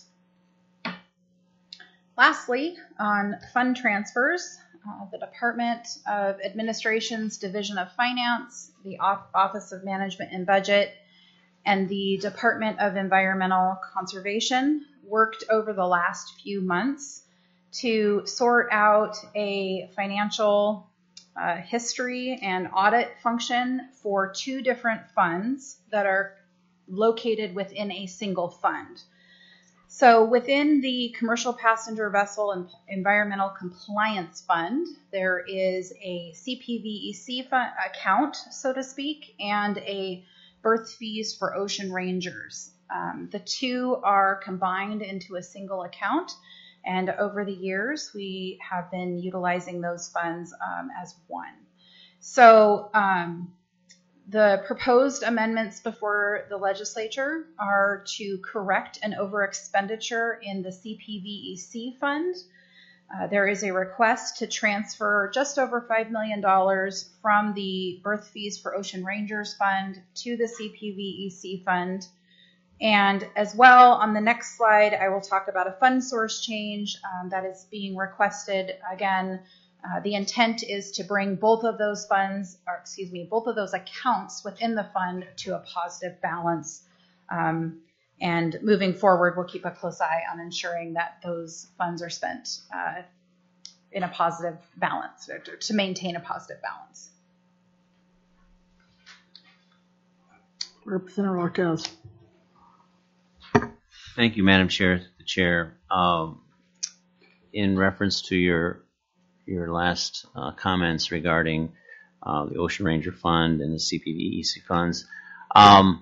Speaker 11: Lastly, on fund transfers, Uh, the Department of Administration's Division of Finance, the Office of Management and Budget, and the Department of Environmental Conservation worked over the last few months to sort out a financial uh, history and audit function for two different funds that are located within a single fund. So within the Commercial Passenger Vessel and Environmental Compliance Fund, there is a C P V E C account, so to speak, and a berth fees for ocean rangers. Um, the two are combined into a single account, and over the years, we have been utilizing those funds um, as one. So um, the proposed amendments before the legislature are to correct an overexpenditure in the C P V E C fund. Uh, there is a request to transfer just over five million dollars from the Birth Fees for Ocean Rangers Fund to the C P V E C fund. And as well, on the next slide, I will talk about a fund source change um, that is being requested. Again, uh, the intent is to bring both of those funds, or excuse me, both of those accounts within the fund to a positive balance. Um, And moving forward, we'll keep a close eye on ensuring that those funds are spent uh, in a positive balance, or to maintain a positive balance.
Speaker 1: Representative Ortiz.
Speaker 7: Thank you, Madam Chair. The chair, um, in reference to your your last uh, comments regarding uh, the Ocean Ranger Fund and the C P V E C funds. Um,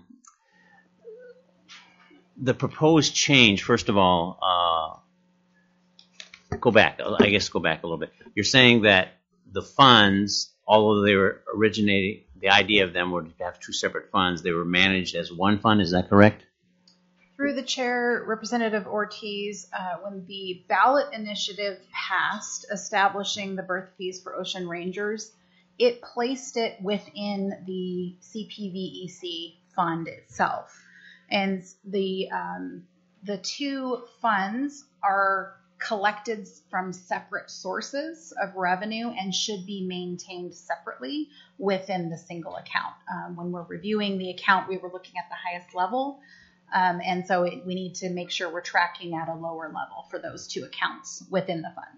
Speaker 7: The proposed change, first of all, uh, go back, I guess go back a little bit. You're saying that the funds, although they were originating, the idea of them were to have two separate funds, they were managed as one fund, is that correct?
Speaker 11: Through the chair, Representative Ortiz, uh, when the ballot initiative passed establishing the birth fees for Ocean Rangers, it placed it within the C P V E C fund itself. And the um, the two funds are collected from separate sources of revenue and should be maintained separately within the single account. Um, when we're reviewing the account, we were looking at the highest level. Um, and so it, we need to make sure we're tracking at a lower level for those two accounts within the fund.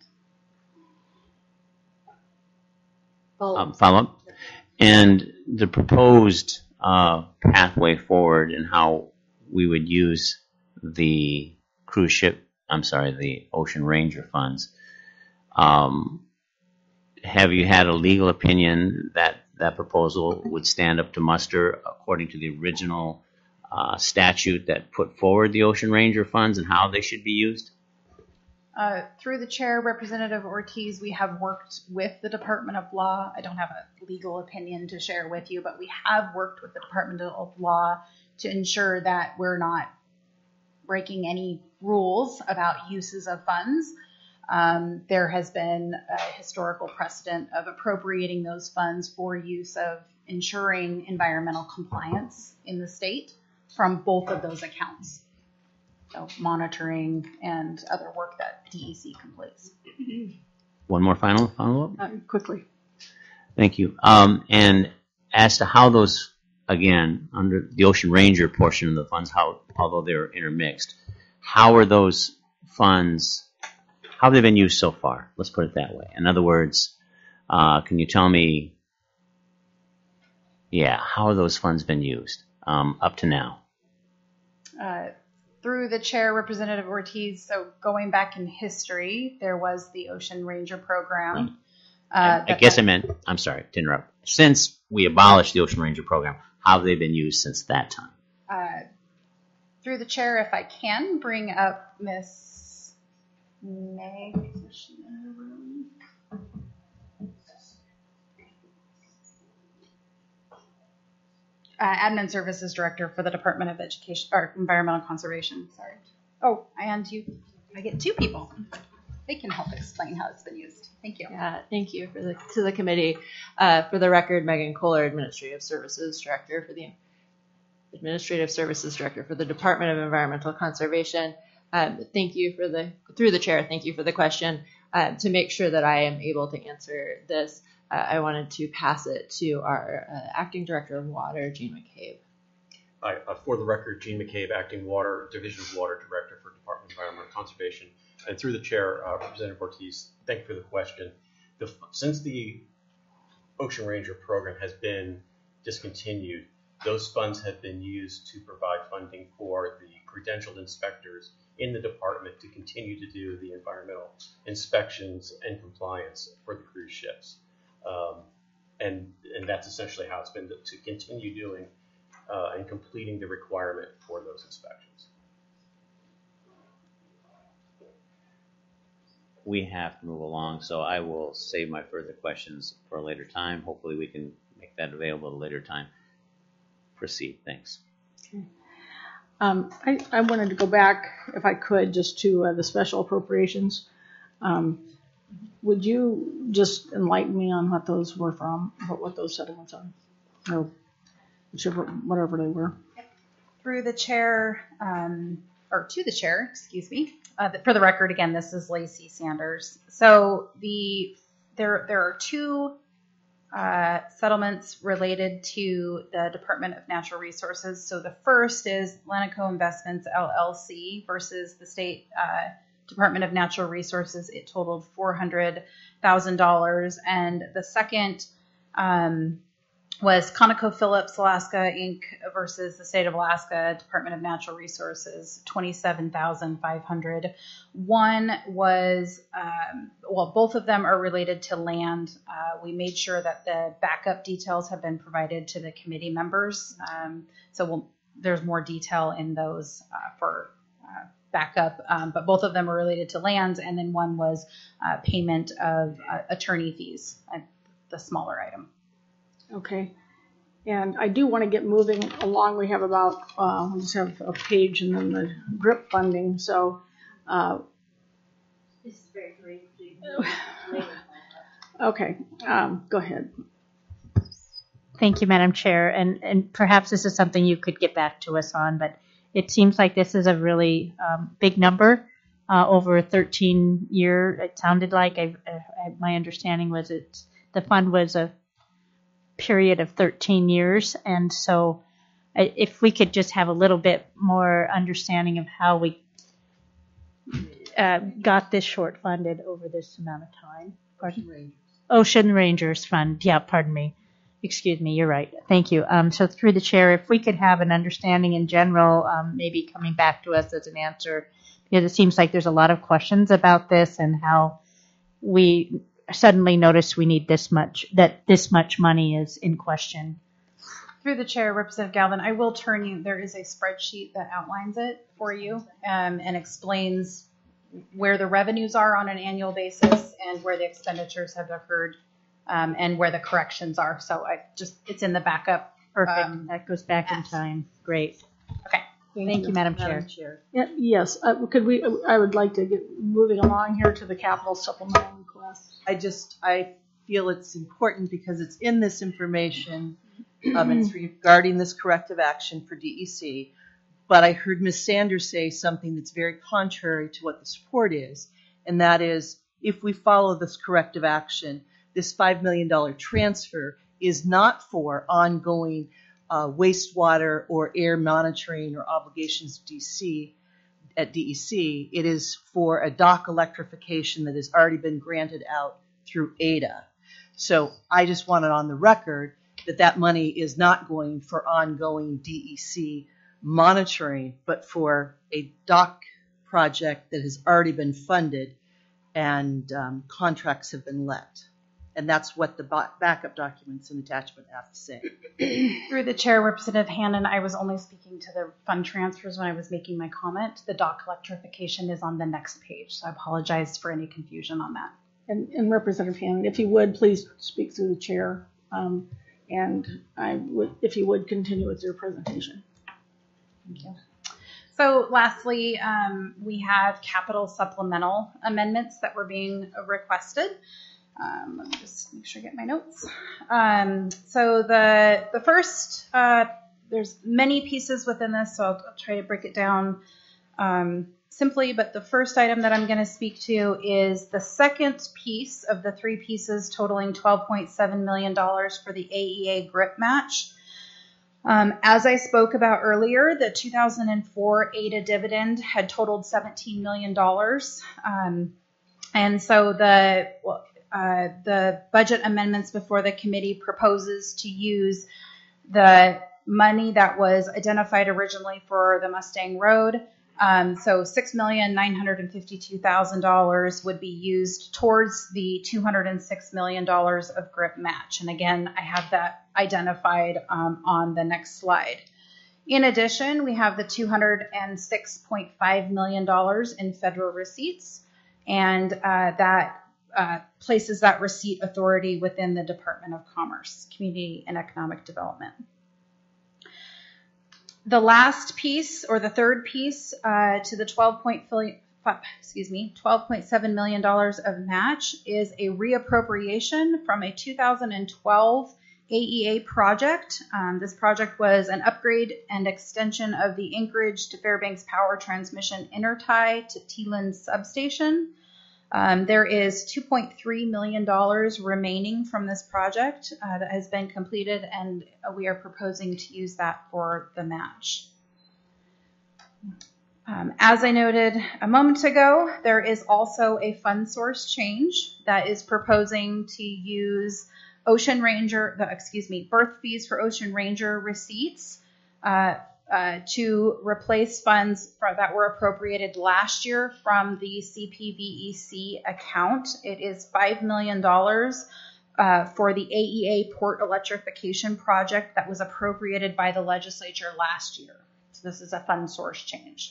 Speaker 7: Um, follow up. And the proposed uh, pathway forward and how we would use the cruise ship, I'm sorry, the Ocean Ranger funds. Um, have you had a legal opinion that that proposal would stand up to muster according to the original uh, statute that put forward the Ocean Ranger funds and how they should be used?
Speaker 11: Uh, through the chair, Representative Ortiz, we have worked with the Department of Law. I don't have a legal opinion to share with you, but we have worked with the Department of Law to ensure that we're not breaking any rules about uses of funds. Um, there has been a historical precedent of appropriating those funds for use of ensuring environmental compliance in the state from both of those accounts. So monitoring and other work that D E C completes.
Speaker 7: One more final follow-up?
Speaker 1: Uh, quickly.
Speaker 7: Thank you. Um, and as to how those, again, under the Ocean Ranger portion of the funds, how although they're intermixed, how are those funds, how have they been used so far? Let's put it that way. In other words, uh, can you tell me, yeah, how have those funds been used um, up to now?
Speaker 11: Uh, through the chair, Representative Ortiz, so going back in history, there was the Ocean Ranger program. Uh,
Speaker 7: I guess I meant, I'm sorry to interrupt. Since we abolished the Ocean Ranger program, how have they been used since that time?
Speaker 11: Uh, through the chair, if I can, bring up Miss Meg. Is she in her room? Uh, Admin Services Director for the Department of Education or Environmental Conservation. Sorry. Oh, and you, I get two people. They can help explain how it's been used. Thank you.
Speaker 14: Yeah, thank you for the to the committee. Uh, for the record, Megan Kohler, Administrative Services Director for the Administrative Services Director for the Department of Environmental Conservation. Um, thank you for the through the chair. Thank you for the question. Uh, to make sure that I am able to answer this, uh, I wanted to pass it to our uh, Acting Director of Water, Gene McCabe.
Speaker 15: Hi, uh, for the record, Gene McCabe, Acting Water Division of Water Director for Department of Environmental Conservation. And through the chair, uh, Representative Ortiz, thank you for the question. The, since the Ocean Ranger program has been discontinued, those funds have been used to provide funding for the credentialed inspectors in the department to continue to do the environmental inspections and compliance for the cruise ships. Um, and, and that's essentially how it's been to, to continue doing uh, and completing the requirement for those inspections.
Speaker 7: We have to move along, so I will save my further questions for a later time. Hopefully we can make that available at a later time. Proceed, thanks.
Speaker 1: Okay. Um, I, I wanted to go back, if I could, just to uh, the special appropriations. Um, would you just enlighten me on what those were from, what, what those settlements are, or whichever, whatever they were?
Speaker 11: Through the chair, um, or to the chair, excuse me. Uh, for the record, again, this is Lacey Sanders. So the there there are two uh, settlements related to the Department of Natural Resources. So the first is Lanico Investments L L C versus the State uh, Department of Natural Resources. It totaled four hundred thousand dollars, and the second um, was ConocoPhillips Alaska Incorporated versus the State of Alaska Department of Natural Resources, twenty-seven thousand five hundred dollars. One was, um, well, both of them are related to land. Uh, we made sure that the backup details have been provided to the committee members. Um, so we'll, there's more detail in those uh, for uh, backup, um, but both of them are related to lands. And then one was uh, payment of uh, attorney fees, uh, the smaller item.
Speaker 1: Okay. And I do want to get moving along. We have about, uh, we just have a page and then the GRIP funding. So, uh,
Speaker 4: This is very brief.
Speaker 1: okay, um, go ahead.
Speaker 4: Thank you, Madam Chair. And, and perhaps this is something you could get back to us on, but it seems like this is a really um, big number uh, over a thirteen year. It sounded like I, I, my understanding was it the fund was a period of thirteen years. And so uh, if we could just have a little bit more understanding of how we uh, got this short funded over this amount of time. Pardon? Rangers. Ocean Rangers Fund. Yeah, pardon me. Excuse me, you're right. Thank you. Um, so through the chair, if we could have an understanding in general, um, maybe coming back to us as an answer, because it seems like there's a lot of questions about this and how we suddenly notice we need this much, that this much money is in question.
Speaker 11: Through the chair, Representative Galvin, I will turn you, there is a spreadsheet that outlines it for you um, and explains where the revenues are on an annual basis and where the expenditures have occurred um, and where the corrections are. So I just, it's in the backup.
Speaker 4: Perfect.
Speaker 11: Um,
Speaker 4: that goes back in time. Great.
Speaker 11: Okay.
Speaker 4: Thank, Thank you, Madam Chair.
Speaker 5: Madam Chair.
Speaker 1: Yeah, yes, uh, could we, I would like to get moving along here to the capital supplemental request.
Speaker 5: I just, I feel it's important because it's in this information. Um, it's regarding this corrective action for D E C. But I heard Miz Sanders say something that's very contrary to what the support is. And that is, if we follow this corrective action, this five million dollars transfer is not for ongoing uh, wastewater or air monitoring or obligations D C, at D E C. It is for a dock electrification that has already been granted out through A D A. So I just want it on the record that that money is not going for ongoing D E C monitoring, but for a dock project that has already been funded and um, contracts have been let. And that's what the backup documents and attachment have to say.
Speaker 11: Through the chair, Representative Hannon, I was only speaking to the fund transfers when I was making my comment. The dock electrification is on the next page, so I apologize for any confusion on that.
Speaker 1: And, and Representative Hannon, if you would, please speak through the chair. Um, and I would, if you would, continue with your presentation.
Speaker 11: Thank you. So lastly, um, we have capital supplemental amendments that were being requested. Um, let me just make sure I get my notes. Um, so the the first, uh, there's many pieces within this, so I'll, I'll try to break it down um, simply. But the first item that I'm going to speak to is the second piece of the three pieces totaling twelve point seven million dollars for the A E A GRIP match. Um, as I spoke about earlier, the two thousand four A D A dividend had totaled seventeen million dollars. Um, and so the, well, uh, the budget amendments before the committee proposes to use the money that was identified originally for the Mustang Road. Um, so six million nine hundred fifty-two thousand dollars would be used towards the two hundred six million dollars of GRIP match. And again, I have that identified um, on the next slide. In addition, we have the two hundred six point five million dollars in federal receipts, and uh, that uh, places that receipt authority within the Department of Commerce, Community and Economic Development. The last piece, or the third piece, uh, to the twelve point excuse me, twelve point seven million dollars of match is a reappropriation from a two thousand twelve A E A project. Um, this project was an upgrade and extension of the Anchorage to Fairbanks Power Transmission intertie to Teelan Substation. Um, there is two point three million dollars remaining from this project uh, that has been completed, and we are proposing to use that for the match. Um, as I noted a moment ago, there is also a fund source change that is proposing to use Ocean Ranger, the, excuse me, berth fees for Ocean Ranger receipts uh, uh, to replace funds for, that were appropriated last year from the C P V E C account. It is five million dollars uh, for the A E A port electrification project that was appropriated by the legislature last year. So this is a fund source change.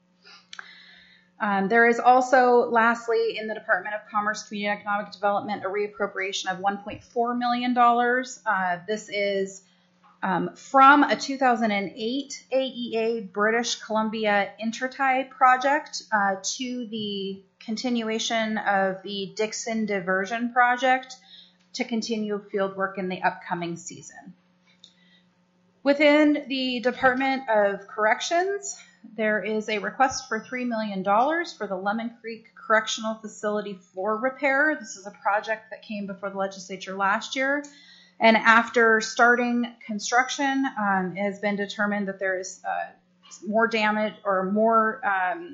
Speaker 11: Um, there is also, lastly, in the Department of Commerce, Community and Economic Development, a reappropriation of one point four million dollars. Uh, this is um, from a two thousand eight A E A British Columbia intertie project uh, to the continuation of the Dixon Diversion Project to continue field work in the upcoming season. Within the Department of Corrections, there is a request for three million dollars for the Lemon Creek Correctional Facility floor repair. This is a project that came before the legislature last year. And after starting construction, um, it has been determined that there is uh, more damage or more um,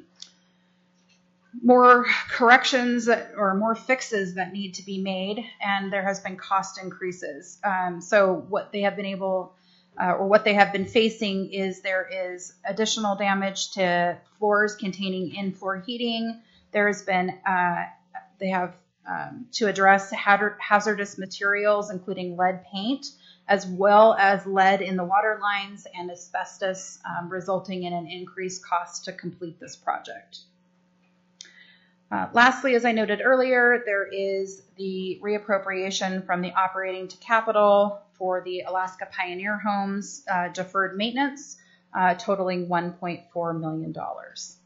Speaker 11: more corrections that, or more fixes that need to be made, and there has been cost increases. Um, so what they have been able Uh, or what they have been facing is there is additional damage to floors containing in-floor heating. There has been, uh, they have um, to address hazard, hazardous materials, including lead paint, as well as lead in the water lines and asbestos, um, resulting in an increased cost to complete this project. Uh, lastly, as I noted earlier, there is the reappropriation from the operating to capital for the Alaska Pioneer Homes uh, deferred maintenance, uh, totaling one point four million dollars.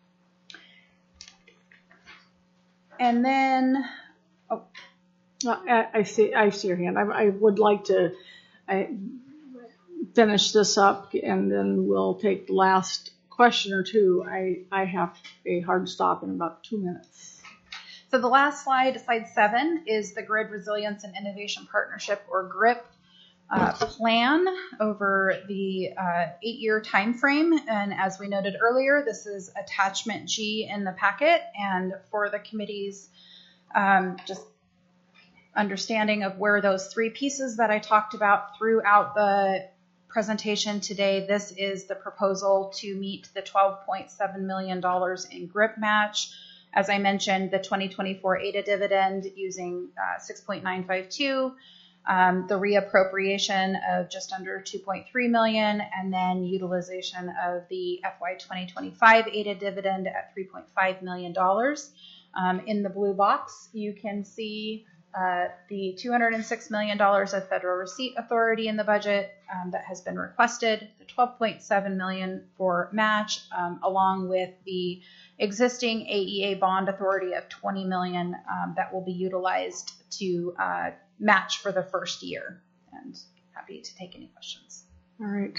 Speaker 11: And then, oh,
Speaker 1: I, I see. I see your hand. I, I would like to I, finish this up, and then we'll take the last question or two. I, I have a hard stop in about two minutes.
Speaker 11: So the last slide, slide seven, is the Grid Resilience and Innovation Partnership, or GRIP, uh, plan over the uh, eight-year time frame. And as we noted earlier, this is attachment G in the packet. And for the committee's um, just understanding of where those three pieces that I talked about throughout the presentation today, this is the proposal to meet the twelve point seven million dollars in GRIP match. As I mentioned, the twenty twenty-four A D A dividend using uh, six point nine five two, um, the reappropriation of just under two point three million dollars, and then utilization of the F Y twenty twenty-five A D A dividend at three point five million dollars. Um, in the blue box, you can see Uh, the two hundred six million dollars of federal receipt authority in the budget um, that has been requested, the twelve point seven million dollars for match, um, along with the existing A E A bond authority of twenty million dollars um, that will be utilized to uh, match for the first year. And happy to take any questions.
Speaker 1: All right.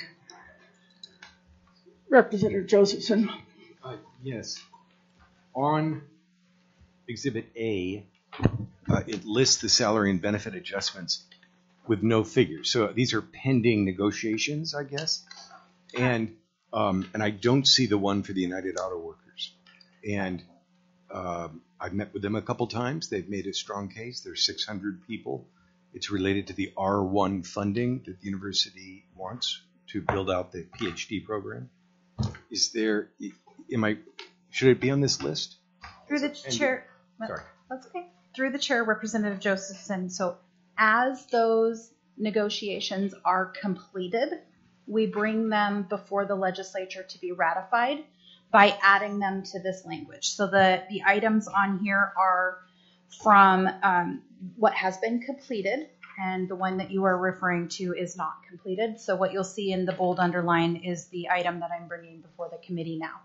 Speaker 1: Representative Josephson.
Speaker 9: Uh, yes. On Exhibit A, Uh, it lists the salary and benefit adjustments with no figures. So these are pending negotiations, I guess. And um, and I don't see the one for the United Auto Workers. And um, I've met with them a couple times. They've made a strong case. There's six hundred people. It's related to the R one funding that the university wants to build out the PhD program. Is there, am I, should it be on this list?
Speaker 11: Through the chair.
Speaker 9: Sorry.
Speaker 11: That's okay. Through the chair, Representative Josephson. So as those negotiations are completed, we bring them before the legislature to be ratified by adding them to this language. So the, the items on here are from um, what has been completed, and the one that you are referring to is not completed. So what you'll see in the bold underline is the item that I'm bringing before the committee now.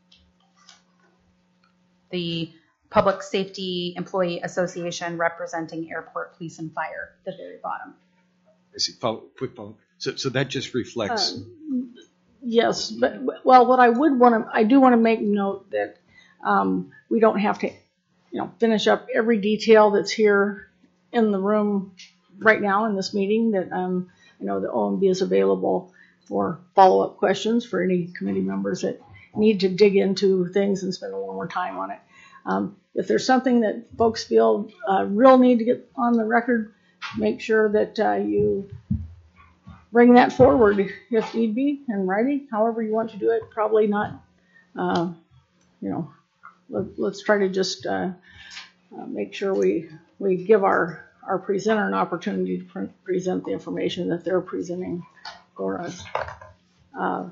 Speaker 11: The Public Safety Employee Association representing airport, police, and fire, the very bottom.
Speaker 9: I see. Follow, quick follow. So, so that just reflects.
Speaker 1: Uh, yes, but well, what I would want to, I do want to make note that um, we don't have to, you know, finish up every detail that's here in the room right now in this meeting. That um, I know the O M B is available for follow-up questions for any committee members that need to dig into things and spend a little more time on it. Um, if there's something that folks feel uh, real need to get on the record, make sure that uh, you bring that forward if need be in writing, however you want to do it. Probably not, uh, you know, let, let's try to just uh, uh, make sure we, we give our, our presenter an opportunity to pre- present the information that they're presenting for us. Uh,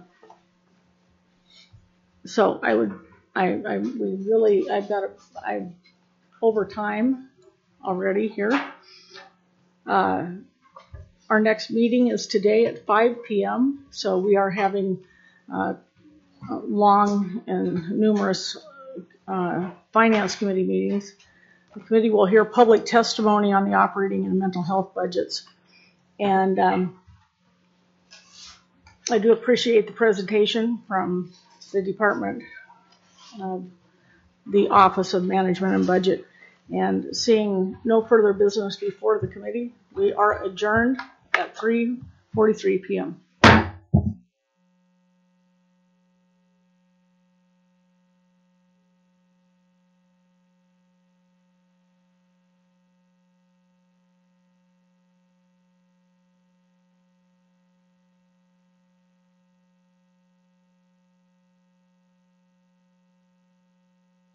Speaker 1: so I would, I, I we really, I've got, a, I over time already here. Uh, our next meeting is today at five p.m. So we are having uh, long and numerous uh, finance committee meetings. The committee will hear public testimony on the operating and mental health budgets. And um, I do appreciate the presentation from the Department of the Office of Management and Budget. And seeing no further business before the committee, we are adjourned at three forty-three p.m.